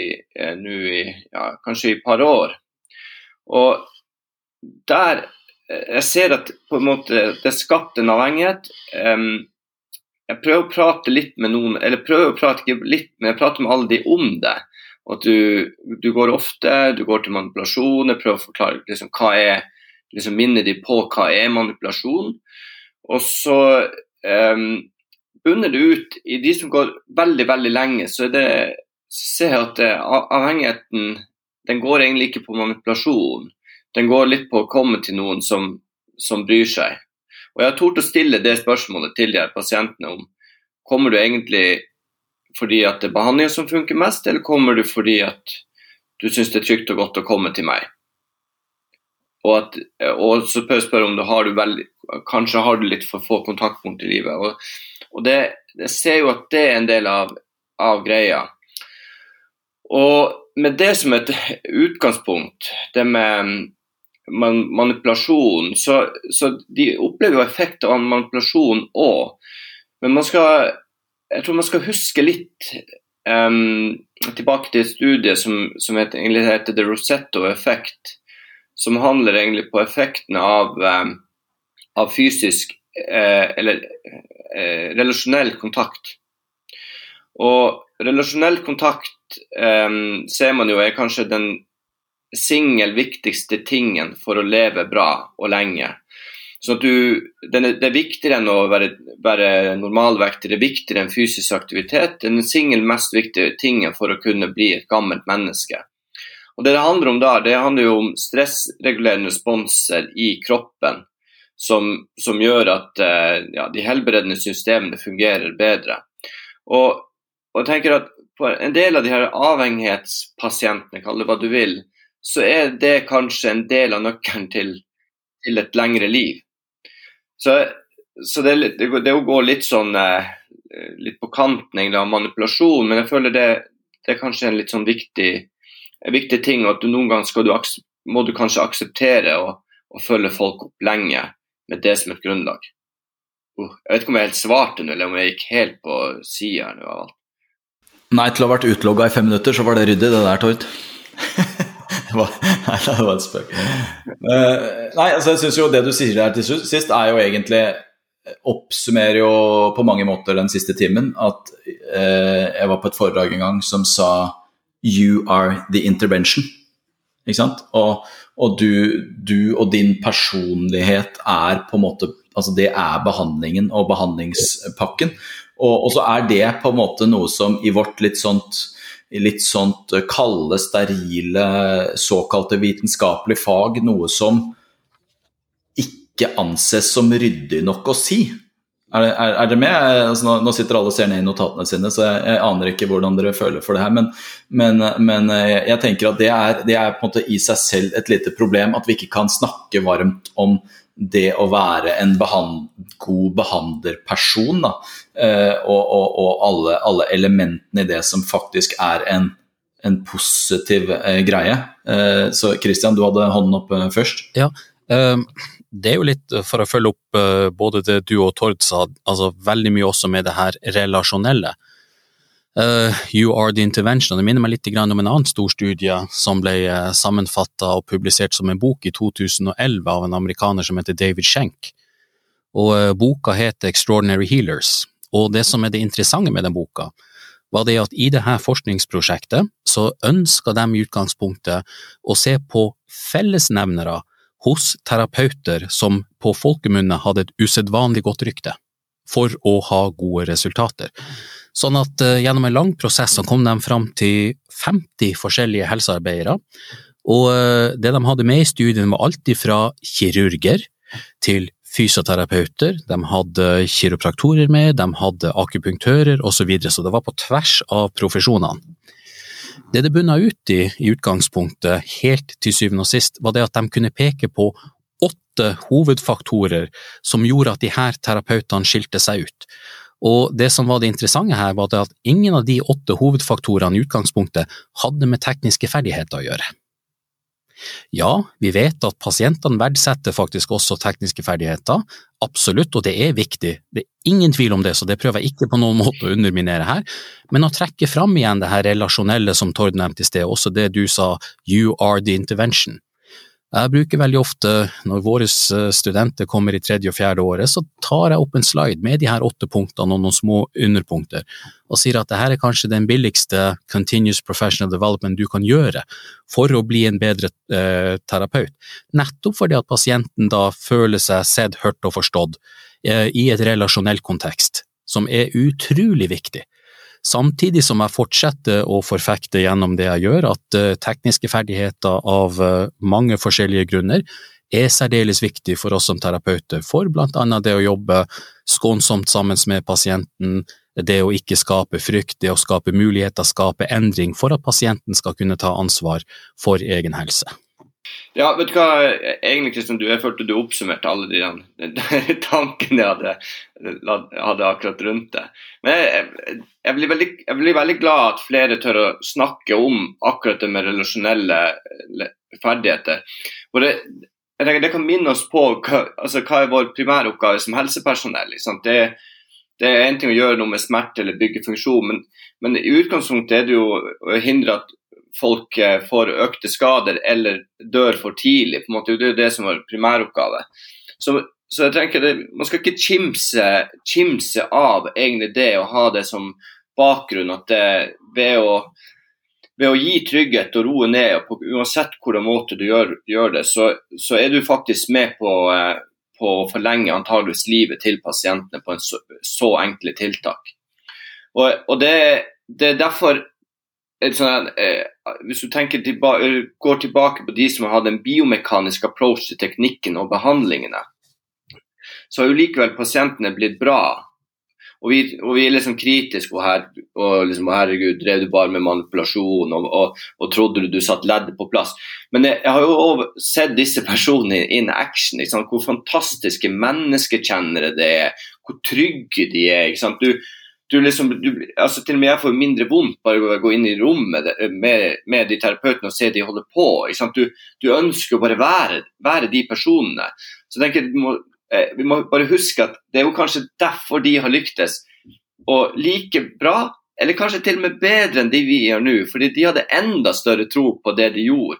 og kanskje i et par år. Og der jeg ser at på en måte det skapt en avhengighet. Jeg prøver å prate litt med noen, eller prøver å prate ikke litt, men jeg prater med alle de om det. Og at du går ofte, du går til manipulasjon, jeg prøver å forklare liksom, hva minner de på hva manipulasjon. Og så bunner det ut i de som går veldig, veldig lenge, så ser jeg at avhengigheten, den går egentlig ikke på manipulasjon. Den går litt på å komme til noen som bryr seg. Og jeg har tort å stille det spørsmålet til de her pasientene om, kommer du egentlig fordi at det behandlingen som funker mest, eller kommer du fordi at du synes det trygt og godt å komme til meg? Og så spørre om kanskje har du litt for få kontaktpunkt i livet. Og det ser jo at det en del av greia. Og med det som et utgangspunkt, det med manipulasjon, så de opplever jo effekter av manipulasjon også. Men jeg tror man skal huske litt tilbake til et studie som heter The Rosetto Effect, som handler egentlig på effekten av av fysisk eller relasjonell kontakt. Og relasjonell kontakt ser man jo kanskje den singel viktigste tingen for å leve bra og lenge. Så at det viktigere enn å være normalvektig, det viktigere enn fysisk aktivitet, den singel mest viktige tingen for å kunne bli et gammelt menneske. Og det handler om da, det handler jo om stressregulerende responser i kroppen, som gjør at de helbredende systemene fungerer bedre. Og jeg tenker at på en del av de her avhengighetspasientene, kall det hva du vil, så det kanskje en del av nøkkelen til et lengre liv. Så det går litt sånn litt på kanten egentlig av manipulasjon, men jeg føler det er kanskje en litt sånn viktig ting, at noen ganger må du kanskje akseptere og følge folk opp lenge med det som et grunnlag. Jeg vet ikke om jeg helt svarte nå, eller om jeg gikk helt på siden av alt. Nei, til å ha vært utlogget i 5 minutter, så var det ryddig det der, Tord. Nei, det var en spøk. Nei, altså jeg synes jo det du sier der til sist jo egentlig oppsummerer jo på mange måter den siste timen, at jeg var på et foredrag en gang som sa «You are the intervention». Ikke sant? Og du og din personlighet på en måte, altså det behandlingen og behandlingspakken, og så det på en måte noe som i vårt litt sånt kalde, sterile, såkalte vitenskapelige fag, noe som ikke anses som ryddig nok å si. Dere med? Altså, nå sitter alle og ser ned i notatene sine, så jeg aner ikke hvordan dere føler for det her, men jeg tenker at det på en måte i seg selv et lite problem, at vi ikke kan snakke varmt om det å være en god behandlerperson, da, og alle elementene i det som faktisk en positiv greie. Så Christian, du hadde hånden opp først. Ja, det jo litt for å følge opp både det du og Tord sa, altså veldig mye også med det her relasjonelle. You are the intervention. Det minner meg litt om en annen stor studie som ble sammenfattet og publisert som en bok i 2011 av en amerikaner som heter David Schenk. Og boka heter Extraordinary Healers. Og det som det interessante med den boka, var det at i det her forskningsprosjektet så ønsket de i utgangspunktet å se på fellesnevnere hos terapeuter som på folkemunne hadde et usedvanlig godt rykte for å ha gode resultater. Sånn at gjennom en lang prosess så kom de fram til 50 forskjellige helsearbeidere, og det de hadde med i studien var alt fra kirurger til fysioterapeuter, de hadde kiropraktorer med, de hadde akupunktører og så videre, så det var på tvers av profesjonene. Det bunnet ut i utgangspunktet, helt til syvende og sist, var det at de kunne peke på 8 hovedfaktorer som gjorde at de her terapeutene skilte seg ut. Og det som var det interessante her, var det at ingen av de 8 hovedfaktorene i utgangspunktet hadde med tekniske ferdigheter å gjøre. Ja, vi vet at pasientene verdsetter faktisk også tekniske ferdigheter, absolutt, og det viktig. Det ingen tvil om det, så det prøver jeg ikke på noen måte å underminere her. Men å trekke fram igjen det her relasjonelle som Tord nevnte i sted, også det du sa, you are the intervention. Jeg bruker veldig ofte, når våre studenter kommer i 3. og 4. året, så tar jeg opp en slide med de her 8 punktene og noen små underpunkter, og sier at dette kanskje den billigste continuous professional development du kan gjøre for å bli en bedre terapeut. Nettopp fordi at pasienten da føler seg sett, hørt og forstått i et relasjonell kontekst, som utrolig viktig. Samtidig som jeg fortsetter å forfekte gjennom det jeg gjør, at tekniske ferdigheter av mange forskjellige grunner særdeles viktig for oss som terapeuter, for blant annet det å jobbe skånsomt sammen med pasienten, det å ikke skape frykt, det å skape muligheter, skape endring for at pasienten skal kunne ta ansvar for egen helse. Ja, vet du hva, egentlig Kristian, jeg følte du oppsummerte alle de tankene jeg hadde akkurat rundt det. Men jeg blir veldig glad at flere tør å snakke om akkurat det med relasjonelle ferdigheter. Jeg tenker det kan minne oss på hva vår primæroppgave som helsepersonell. Det en ting å gjøre noe med smerte eller bygge funksjon, men i utgangspunktet det jo å hindre at folk får økte skader eller dør for tidlig, på en måte, det det som er primæroppgave. Så så jeg tenker man skal ikke kimse av egentlig det å ha det som bakgrunn, at det, ved å gi trygghet og roe ned, og på, uansett hvordan måte du gjør det, så du faktisk med på å forlenge antageligvis livet til pasientene på en så enkle tiltak. Og det derfor sånn, hvis du går tilbake på de som har hatt en biomekanisk approach til teknikken og behandlingene, så har jo likevel pasientene blitt bra, og vi liksom kritiske, og liksom, herregud, drev du bare med manipulasjon, og trodde du satt leddet på plass. Men jeg har jo sett disse personene in action, ikke sant? Hvor fantastiske menneskekjennere det hvor trygge de ikke sant? Altså til og med jeg får mindre vondt bare å gå inn i rommet med de terapeutene og se de holder på, ikke sant? Du ønsker å bare være de personene. Så jeg tenker, vi må bare huske at det jo kanskje derfor de har lyktes, og like bra, eller kanskje til og med bedre enn de vi gjør nå, fordi de hadde enda større tro på det de gjorde,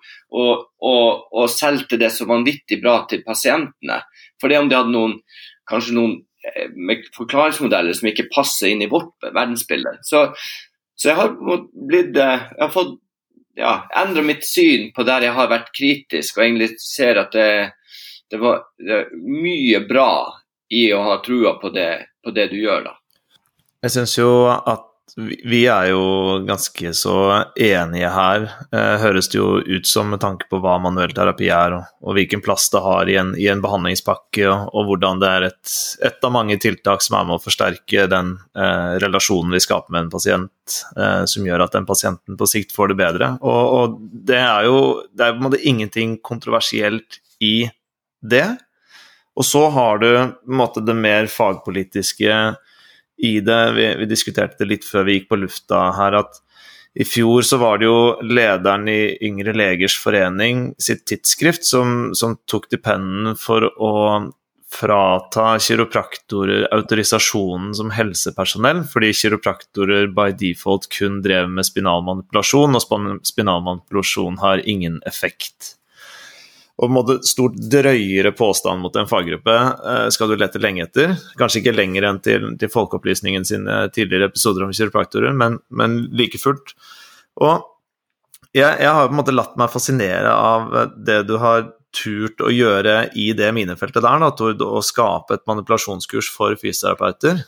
og solgte det så vanvittig bra til pasientene, fordi om de hadde kanskje noen forklaringsmodeller som ikke passer inn i vårt verdensbilde. Så jeg har fått endret mitt syn på der jeg har vært kritisk, og egentlig ser at det var mye bra i å ha trua på det du gjør da. Jeg synes jo at vi jo ganske så enige her, høres det jo ut som med tanke på hva manuell terapi og hvilken plass det har i en behandlingspakke, og hvordan det et av mange tiltak som med å forsterke den relasjonen vi skaper med en pasient, som gjør at den pasienten på sikt får det bedre. Og det det på en måte ingenting kontroversielt i det. Og så har du på en måte det mer fagpolitiske i det. Vi diskuterte det litt før vi gikk på lufta her, at i fjor så var det jo lederen i Yngre Legers Forening sitt tidsskrift som tok til pennen for å frata kiropraktorer autorisasjonen som helsepersonell, fordi kiropraktorer by default kun drev med spinalmanipulasjon, og spinalmanipulasjon har ingen effekt. Og på en måte stort drøyere påstand mot en faggruppe skal du lete lenge etter, kanskje ikke lenger enn til Folkeopplysningen sine tidligere episoder om kiropraktorer, men like fullt. Og jeg har på en måte latt meg fascinere av det du har turt å gjøre i det minefeltet der, Tord, å skape et manipulasjonskurs for fysioterapeuter,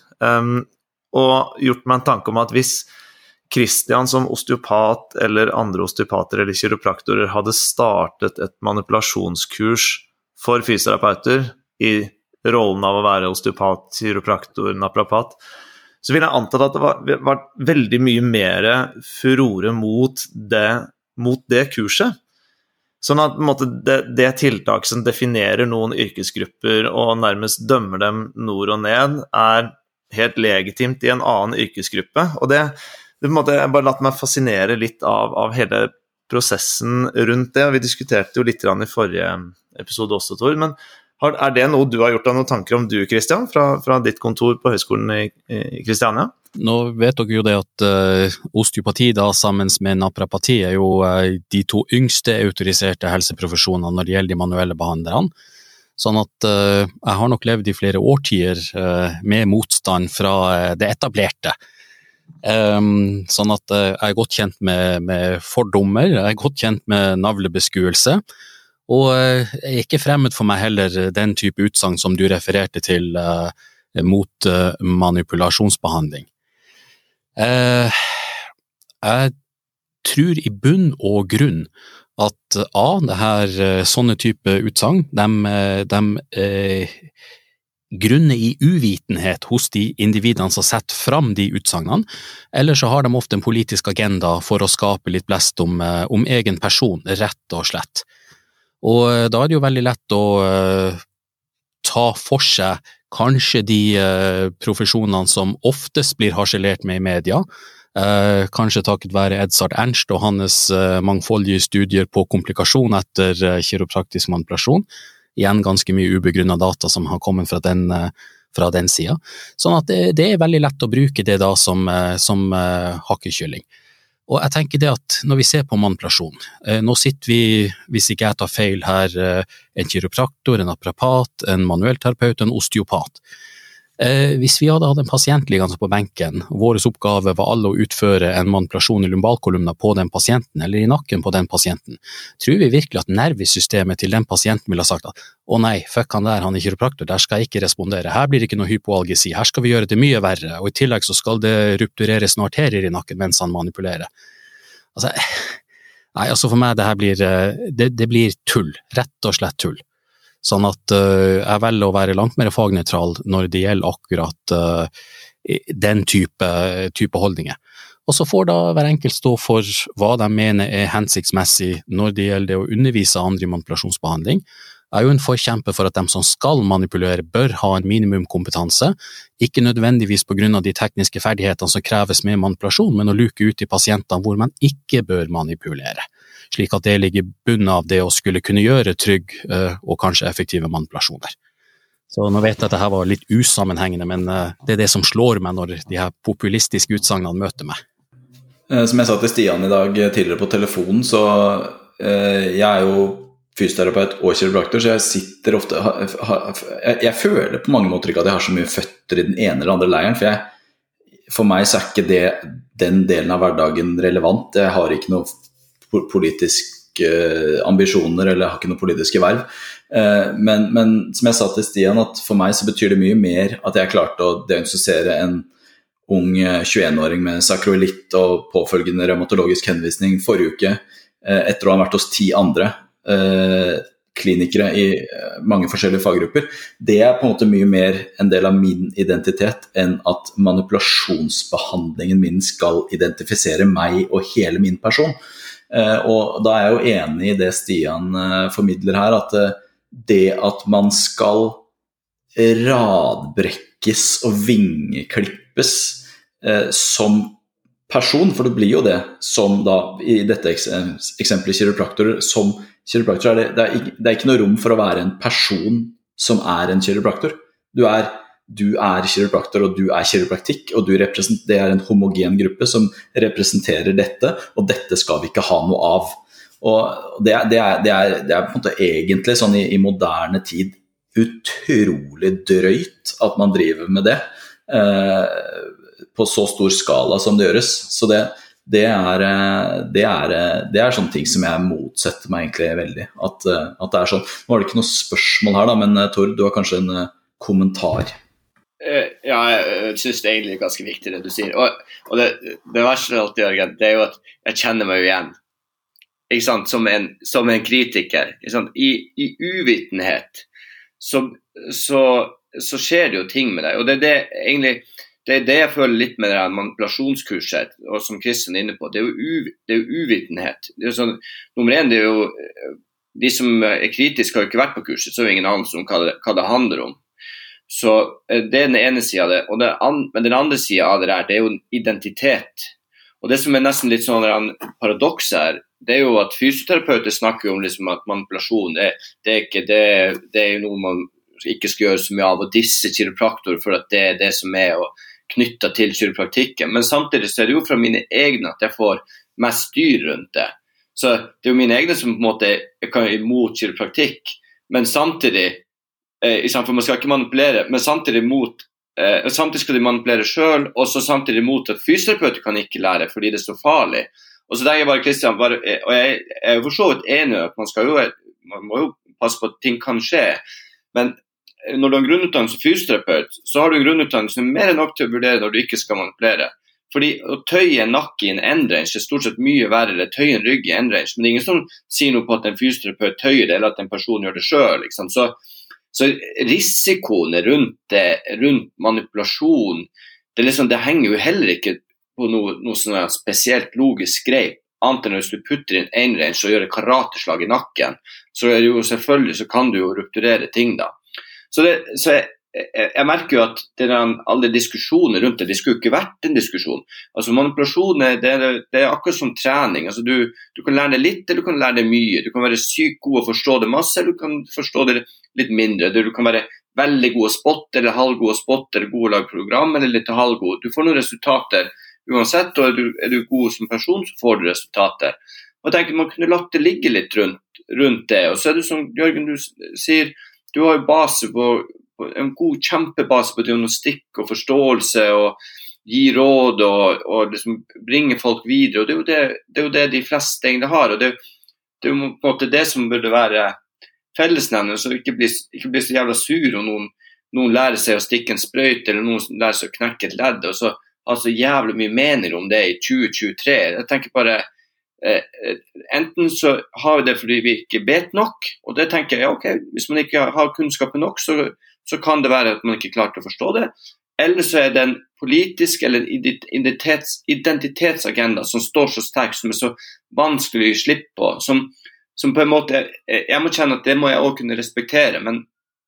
og gjort meg en tanke om at hvis Christian som osteopat eller andre osteopater eller kiropraktorer hadde startet et manipulasjonskurs for fysioterapeuter i rollen av å være osteopat, kiropraktor, naprapat, så vil jeg anta at det var veldig mye mer furore mot det kurset. Sånn at på en måte, det tiltak som definerer noen yrkesgrupper og nærmest dømmer dem nord og ned, helt legitimt i en annen yrkesgruppe, og det på en måte, jeg bare latt meg fascinere litt av hele prosessen rundt det, og vi diskuterte jo litt i forrige episode også, Tord, men det noe du har gjort av noen tanker om du, Christian, fra ditt kontor på Høgskolen i Kristiania? Nå vet dere jo det at osteopati da, sammen med naprapati, jo de to yngste autoriserte helseprofesjonene når det gjelder de manuelle behandlerne, sånn at jeg har nok levd i flere årtier med motstand fra det etablerte. Sånn at jeg godt kjent med fordommer, jeg godt kjent med navlebeskuelse, og ikke fremmed for meg heller den type utsagn som du refererte til mot manipulasjonsbehandling. Jeg tror i bunn og grunn at sånne type utsagn, de grunner i uvitenhet hos de individene som setter fram de utsagnene, eller så har de ofte en politisk agenda for å skape litt blest om egen person, rett og slett. Og da det jo veldig lett å ta for seg kanskje de profesjonene som oftest blir harselert med i media, kanskje takket være Edzard Ernst og hans mangfoldige studier på komplikasjon etter kiropraktisk manipulasjon, igjen ganske mye ubegrunnet data som har kommet fra den siden. Sånn at det veldig lett å bruke det da som hakkekylling. Og jeg tenker det at når vi ser på manipulasjon, nå sitter vi, hvis ikke jeg tar feil her, en kiropraktor, en naprapat, en manuellterapeut, en osteopat. Hvis vi hadde hatt en pasient liggende på benken, vår oppgave var alle å utføre en manipulasjon i lumbalkolumna på den pasienten, eller i nakken på den pasienten, tror vi virkelig at nervesystemet til den pasienten ville ha sagt at «Å nei, fuck han der, han er kiropraktor, der skal jeg ikke respondere, her blir det ikke noe hypoalgesi, her skal vi gjøre det mye verre, og i tillegg så skal det ruptureres noen arterier i nakken mens han manipulerer». Altså for meg det blir tull, rett og slett tull. Sånn at jeg velger å være langt mer fagnøytral når det gjelder akkurat den type holdninger. Og så får da hver enkelt stå for hva de mener hensiktsmessig når det gjelder det å undervise andre i manipulasjonsbehandling. Jeg jo en forkjemper for at de som skal manipulere bør ha en minimumkompetanse, ikke nødvendigvis på grunn av de tekniske ferdighetene som kreves med manipulasjon, men å luke ut i pasientene hvor man ikke bør manipulere, slik at det ligger bunnen av det å skulle kunne gjøre trygg og kanskje effektive manipulasjoner. Så nå vet jeg at dette var litt usammenhengende, men det det som slår meg når de her populistiske utsagnene møter meg. Som jeg sa til Stian i dag tidligere på telefonen, så jeg jo fysioterapeut og kiropraktor, så jeg sitter ofte, jeg føler på mange måter ikke at jeg har så mye føtter i den ene eller andre leiren, for meg så ikke den delen av hverdagen relevant. Jeg har ikke noe politiske ambisjoner, eller jeg har ikke noe politiske verv. Men som jeg sa til Stian, at for meg så betyr det mye mer at jeg klarte å diagnostisere en ung 21-åring med sakroilitt og påfølgende reumatologisk henvisning forrige uke, etter å ha vært hos 10 andre klinikere i mange forskjellige faggrupper. Det på en måte mye mer en del av min identitet enn at manipulasjonsbehandlingen min skal identifisere meg og hele min person. Og da jeg jo enig i det Stian formidler her, at det at man skal radbrekkes og vingeklippes som person, for det blir jo det som da, i dette eksempelet kiropraktor, som kiropraktor det er ikke noe rom for å være en person som en kiropraktor. Du er kiropraktor, og du kiropraktikk, og det en homogen gruppe som representerer dette, og dette skal vi ikke ha noe av. Og det er på en måte egentlig sånn i moderne tid utrolig drøyt at man driver med det på så stor skala som det gjøres. Så det er sånne ting som jeg motsetter meg egentlig veldig, at det sånn. Nå var det ikke noe spørsmål her da, men Tord, du har kanskje en kommentar? Ja, jeg synes det egentlig ganske viktig det du sier, og det verste alltid, Jørgen, det jo at jeg kjenner meg jo igjen, ikke sant? Som en kritiker, ikke sant? I uvitenhet så skjer det jo ting med deg, og det egentlig det jeg føler litt med det her manipulasjonskurset, og som Kristian inne på, det jo uvitenhet. Det jo sånn, nummer 1, det jo, de som kritiske har jo ikke vært på kurset, så er jo ingen anelse om hva det handler om. Så det den ene siden av det, men den andre siden av det er jo en identitet. Og det som nesten litt sånn paradoks her, det jo at fysioterapeuter snakker jo om liksom at manipulasjon, det jo noe man ikke skal gjøre så mye av, og disse kiropraktorer for at det det som og knyttet til kiropraktikken, men samtidig så det jo fra mine egne at jeg får mest styr rundt det. Så det jo mine egne som på en måte kan imot kiropraktikk, men samtidig, for man skal ikke manipulere, men samtidig skal de manipulere selv, og så samtidig mot at fysioterapeuter kan ikke lære, fordi det så farlig. Og så tenker jeg bare, Kristian, og jeg for så vidt enig at man må jo passe på at ting kan skje, men når du har en grunnutdannelse som fysioterapeut, så har du en grunnutdannelse som mer enn nok til å vurdere når du ikke skal manipulere. Fordi å tøye en nakke i en endrange er stort sett mye verre, eller tøye en rygg i endrange, men det ingen som sier noe på at en fysioterapeut tøyer det, eller at en person gjør det selv. Liksom. Så risikoene rundt manipulasjon, det henger jo heller ikke på noe sånn spesielt logisk grep, annet enn hvis du putter inn en range og gjør et karateslag i nakken, så det jo selvfølgelig så kan du jo rupturere ting da. Så jeg merker jo at alle diskusjoner rundt det skulle ikke vært en diskusjon. Altså manipulasjon, det akkurat som trening. Altså du kan lære det litt, eller du kan lære det mye. Du kan være sykt god å forstå det masse, eller du kan forstå det litt mindre. Du kan være veldig god å spotte, eller halvgod å spotte, eller god å lage program, eller litt halvgod. Du får noen resultater uansett, og er du god som person, så får du resultater. Og jeg tenker man kunne lagt det ligge litt rundt det, og så det som Jørgen du sier, du har jo base på en god kjempebase på diagnostikk og forståelse, og gi råd og liksom bringe folk videre, og det er jo det de fleste egentlig har, og det er jo på en måte det som burde være fellesnevner, så ikke bli så jævla sur om noen lærer seg å stikke en sprøyt, eller noen lærer seg å knekke et ledd, og så altså jævlig mye mener om det i 2023. Jeg tenker bare, enten så har vi det fordi vi ikke vet nok, og det tenker jeg, ok, hvis man ikke har kunnskapen nok, så kan det være at man ikke klarer å forstå det, eller så er det en politisk eller identitetsagenda som står så sterkt, som er så vanskelig å slippe på, som på en måte, jeg må kjenne at det må jeg også kunne respektere, men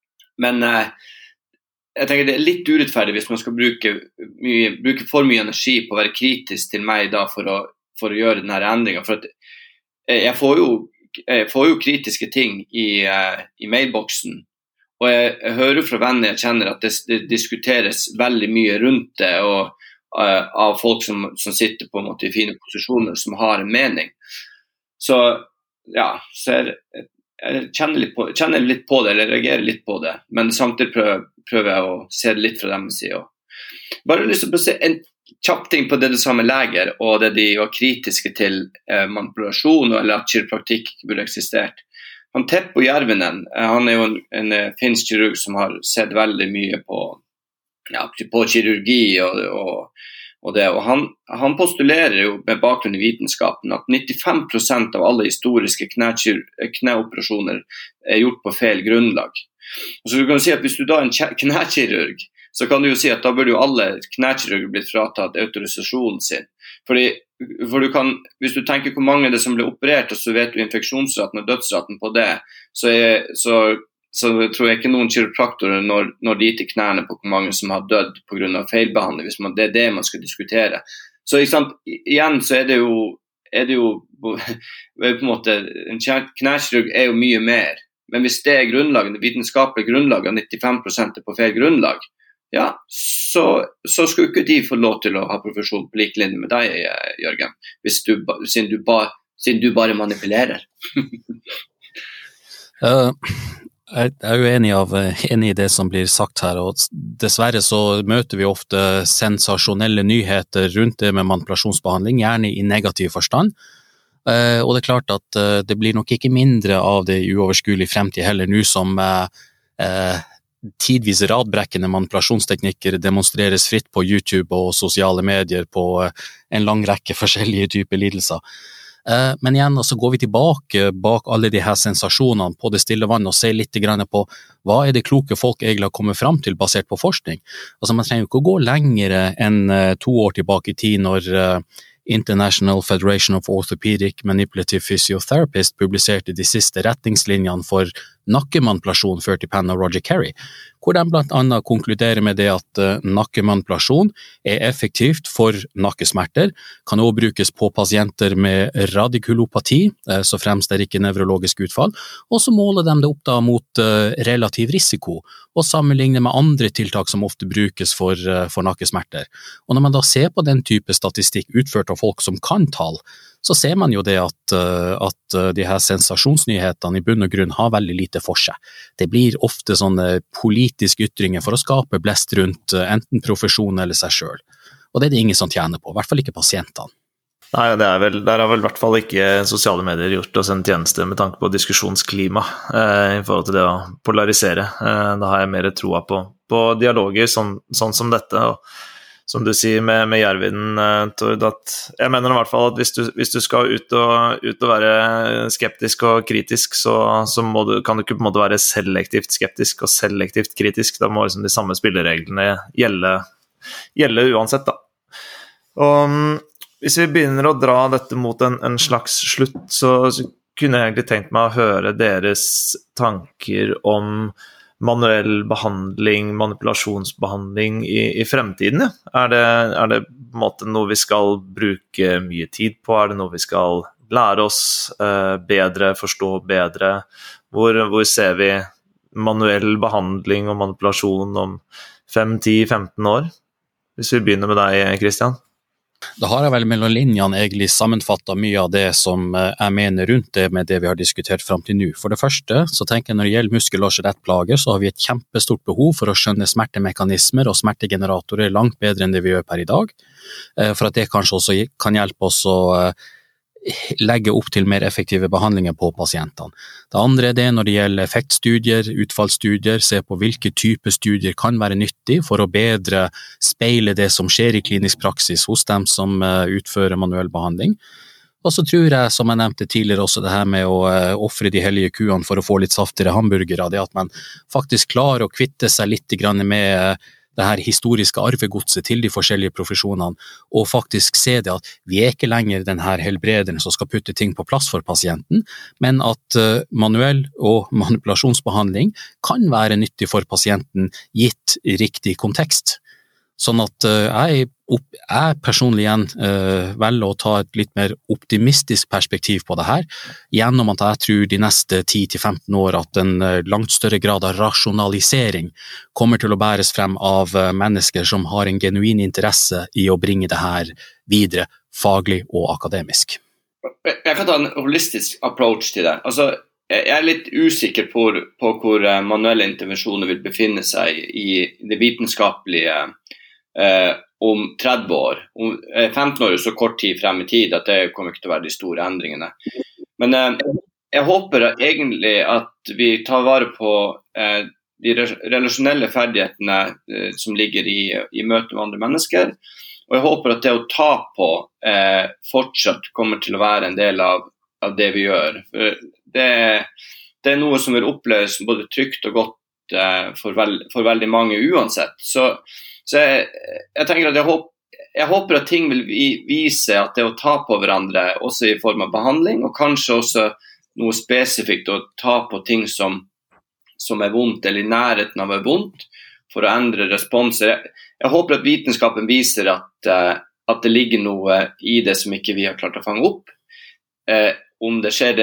jeg tenker det er litt urettferdig hvis man skal bruke for mye energi på å være kritisk til meg da for å gjøre denne endringen, for at jeg får jo kritiske ting i mailboksen, og jeg hører fra venner jeg kjenner at det diskuteres veldig mye rundt det, og av folk som sitter på en måte i fine posisjoner, som har en mening. Så ja, så jeg kjenner litt på det, eller reagerer litt på det, men samtidig prøver jeg å se det litt fra deres side. Bare lyst til å se en kjapp ting på det du sa med leger, og det de var kritiske til manipulasjon, eller at kiropraktikk ikke burde eksistert. Han Teppo Järvinen, han er jo en finsk kirurg som har sett veldig mye på kirurgi og det, og han postulerer jo med bakgrunn i vitenskapen at 95% av alle historiske kneoperasjoner er gjort på feil grunnlag. Og så du kan si at hvis du da er en knekirurg, så kan du jo si at da burde jo alle knekirurger blitt fratatt autorisasjonen sin. For du kan, hvis du tenker hvor mange det som ble operert, og så vet du infeksjonsraten og dødsraten på det, så tror jeg ikke noen kiropraktorer når de til knærne på hvor mange som har dødd på grunn av feilbehandling, hvis det er det man skal diskutere. Så ikke sant, igjen så er det jo på en måte, en knekirurg er jo mye mer, men hvis det er grunnlaget, det vitenskapelige grunnlaget, 95% er på feil grunnlag, ja, så skulle ikke de få lov til å ha profesjon på like linje med deg, Jørgen, siden du bare manipulerer. Jeg er jo enig i det som blir sagt her, og dessverre så møter vi ofte sensasjonelle nyheter rundt det med manipulasjonsbehandling, gjerne i negativ forstand. Og det er klart at det blir nok ikke mindre av det i uoverskuelig fremtid heller nå som tidvis radbrekkende manipulasjonsteknikker demonstreres fritt på YouTube og sosiale medier på en lang rekke forskjellige typer lidelser. Men igjen, så går vi tilbake bak alle de her sensasjonene på det stille vann og ser litt grann på hva er det kloke folk egentlig har kommet frem til basert på forskning. Altså man trenger jo ikke å gå lengre enn 2 år tilbake i tid når International Federation of Orthopedic Manipulative Physiotherapists publiserte de siste retningslinjene for nakkemanipulasjon ført i pennen av Roger Carey, hvor de blant annet konkluderer med det at nakkemanipulasjon er effektivt for nakkesmerter, kan også brukes på pasienter med radikulopati, så fremst er ikke nevrologisk utfall, og så måler de det opp da mot relativ risiko, og sammenligner med andre tiltak som ofte brukes for nakkesmerter. Og når man da ser på den type statistikk utført av folk som kan tall, så ser man jo det at de her sensasjonsnyhetene i bunn og grunn har veldig lite for seg. Det blir ofte sånne politiske ytringer for å skape blest rundt enten profesjon eller seg selv. Og det er det ingen som tjener på, i hvert fall ikke pasientene. Nei, der har vel i hvert fall ikke sosiale medier gjort oss en tjeneste med tanke på diskusjonsklima i forhold til det å polarisere. Da har jeg mer troa på dialoger sånn som dette, og som du sier med Järvinen, Tord, at jeg mener i hvert fall at hvis du skal ut og være skeptisk og kritisk, så kan du ikke på en måte være selektivt skeptisk og selektivt kritisk. Da må liksom de samme spillereglene gjelde uansett, da. Og hvis vi begynner å dra dette mot en slags slutt, så kunne jeg egentlig tenkt meg å høre deres tanker om manuell behandling, manipulasjonsbehandling i fremtiden. Ja. Er det på en måte noe vi skal bruke mye tid på? Er det noe vi skal lære oss bedre, forstå bedre? Hvor ser vi manuell behandling og manipulasjon om 5, 10, 15 år? Hvis vi begynner med deg, Christian. Da har jeg vel mellom linjene egentlig sammenfattet mye av det som jeg mener rundt det med det vi har diskutert frem til nå. For det første, så tenker jeg når det gjelder muskel- og skjelettplager, så har vi et kjempestort behov for å skjønne smertemekanismer og smertegeneratorer langt bedre enn det vi gjør per i dag, for at det kanskje også kan hjelpe oss å legge opp til mer effektive behandlinger på pasientene. Det andre er det når det gjelder effektstudier, utfallsstudier, se på hvilke typer studier kan være nyttig for å bedre speile det som skjer i klinisk praksis hos dem som utfører manuell behandling. Og så tror jeg, som jeg nevnte tidligere, også det her med å offre de hellige kuene for å få litt saftigere hamburgere, det at man faktisk klarer å kvitte seg litt grann med det her historiske arvegodset til de forskjellige profesjonene, og faktisk se det at vi ikke lenger den her helbrederen som skal putte ting på plass for pasienten, men at manuell og manipulasjonsbehandling kan være nyttig for pasienten gitt riktig kontekst. Sånn at jeg personlig igjen velger å ta et litt mer optimistisk perspektiv på det her, gjennom at jeg tror de neste 10-15 år at en langt større grad av rasjonalisering kommer til å bæres frem av mennesker som har en genuin interesse i å bringe det her videre faglig og akademisk. Jeg kan ta en holistisk approach til det. Altså, jeg er litt usikker på hvor manuelle intervensjoner vil befinne seg i det vitenskapelige om 30 år. Om 15 år er så kort tid frem i tid at det kommer ikke til å være de store endringene. Men jeg håper egentlig at vi tar vare på de relasjonelle ferdighetene som ligger i møte med andre mennesker, og jeg håper at det å ta på fortsatt kommer til å være en del av det vi gjør. For det er noe som vil oppleves både trygt og godt for veldig mange uansett. Så jeg tenker at jeg håper at ting vil vise at det å ta på hverandre også i form av behandling, og kanskje også noe spesifikt å ta på ting som er vondt eller i nærheten av er vondt for å endre responser. Jeg håper at vitenskapen viser at det ligger noe i det som ikke vi har klart å fange opp. Om det skjer,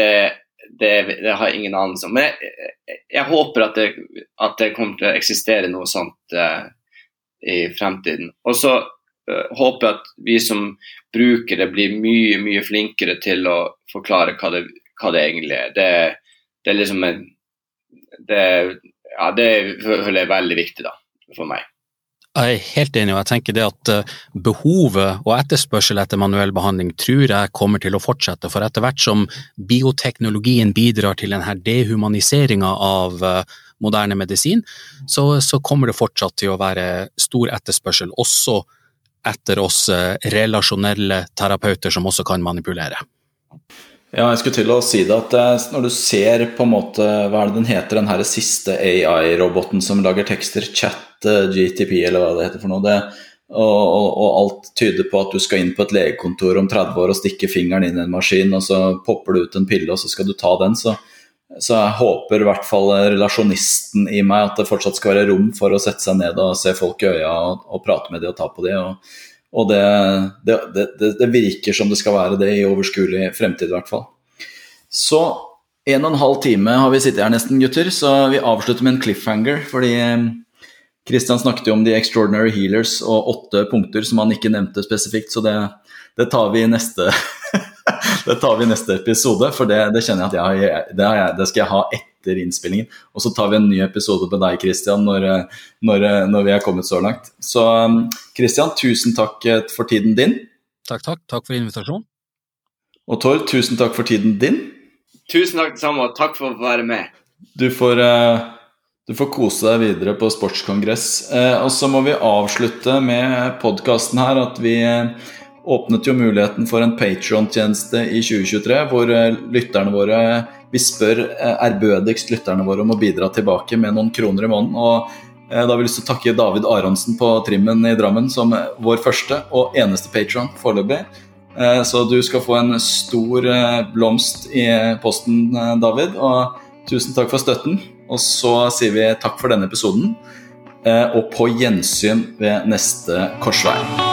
det har ingen anelse om. Men jeg håper at det kommer til å eksistere noe sånt i fremtiden. Og så håper jeg at vi som brukere blir mye, mye flinkere til å forklare hva det egentlig er. Det er liksom det føler jeg veldig viktig da, for meg. Jeg er helt enig, og jeg tenker det at behovet og etterspørsel etter manuell behandling tror jeg kommer til å fortsette, for etter hvert som bioteknologien bidrar til denne dehumaniseringen av moderne medisin, så kommer det fortsatt til å være stor etterspørsel, også etter oss relasjonelle terapeuter som også kan manipulere. Ja, jeg skulle til å si det at når du ser på en måte, hva er det den heter, den her siste AI-roboten som lager tekster, ChatGPT eller hva det heter for noe, og alt tyder på at du skal inn på et legekontor om 30 år og stikke fingeren inn i en maskin, og så popper du ut en pille, og så skal du ta den, så jeg håper i hvert fall relasjonisten i meg at det fortsatt skal være rom for å sette seg ned og se folk i øya og prate med dem og ta på dem, og det virker som det skal være det i overskuelig fremtid i hvert fall. Så 1,5 time har vi sittet her nesten, gutter, så vi avslutter med en cliffhanger, fordi Christian snakket jo om de extraordinary healers og 8 punkter som han ikke nevnte spesifikt, så det tar vi i neste episode, for det kjenner jeg at det skal jeg ha etter innspillingen, og så tar vi en ny episode med deg, Christian, når vi er kommet så langt. Så Christian, tusen takk for tiden din. Takk for invitasjonen. Og Tord, tusen takk for tiden din. Tusen takk sammen, og takk for å være med. Du får kose deg videre på sportskongress. Og så må vi avslutte med podcasten her, at vi åpnet jo muligheten for en Patreon-tjeneste i 2023, hvor lytterne våre, vi spør ærbødigst lytterne våre om å bidra tilbake med noen kroner i måneden, og da har vi lyst til å takke David Aronsen på Trimmen i Drammen som vår første og eneste Patreon foreløpig. Så du skal få en stor blomst i posten, David, og tusen takk for støtten, og så sier vi takk for denne episoden, og på gjensyn ved neste korsvei.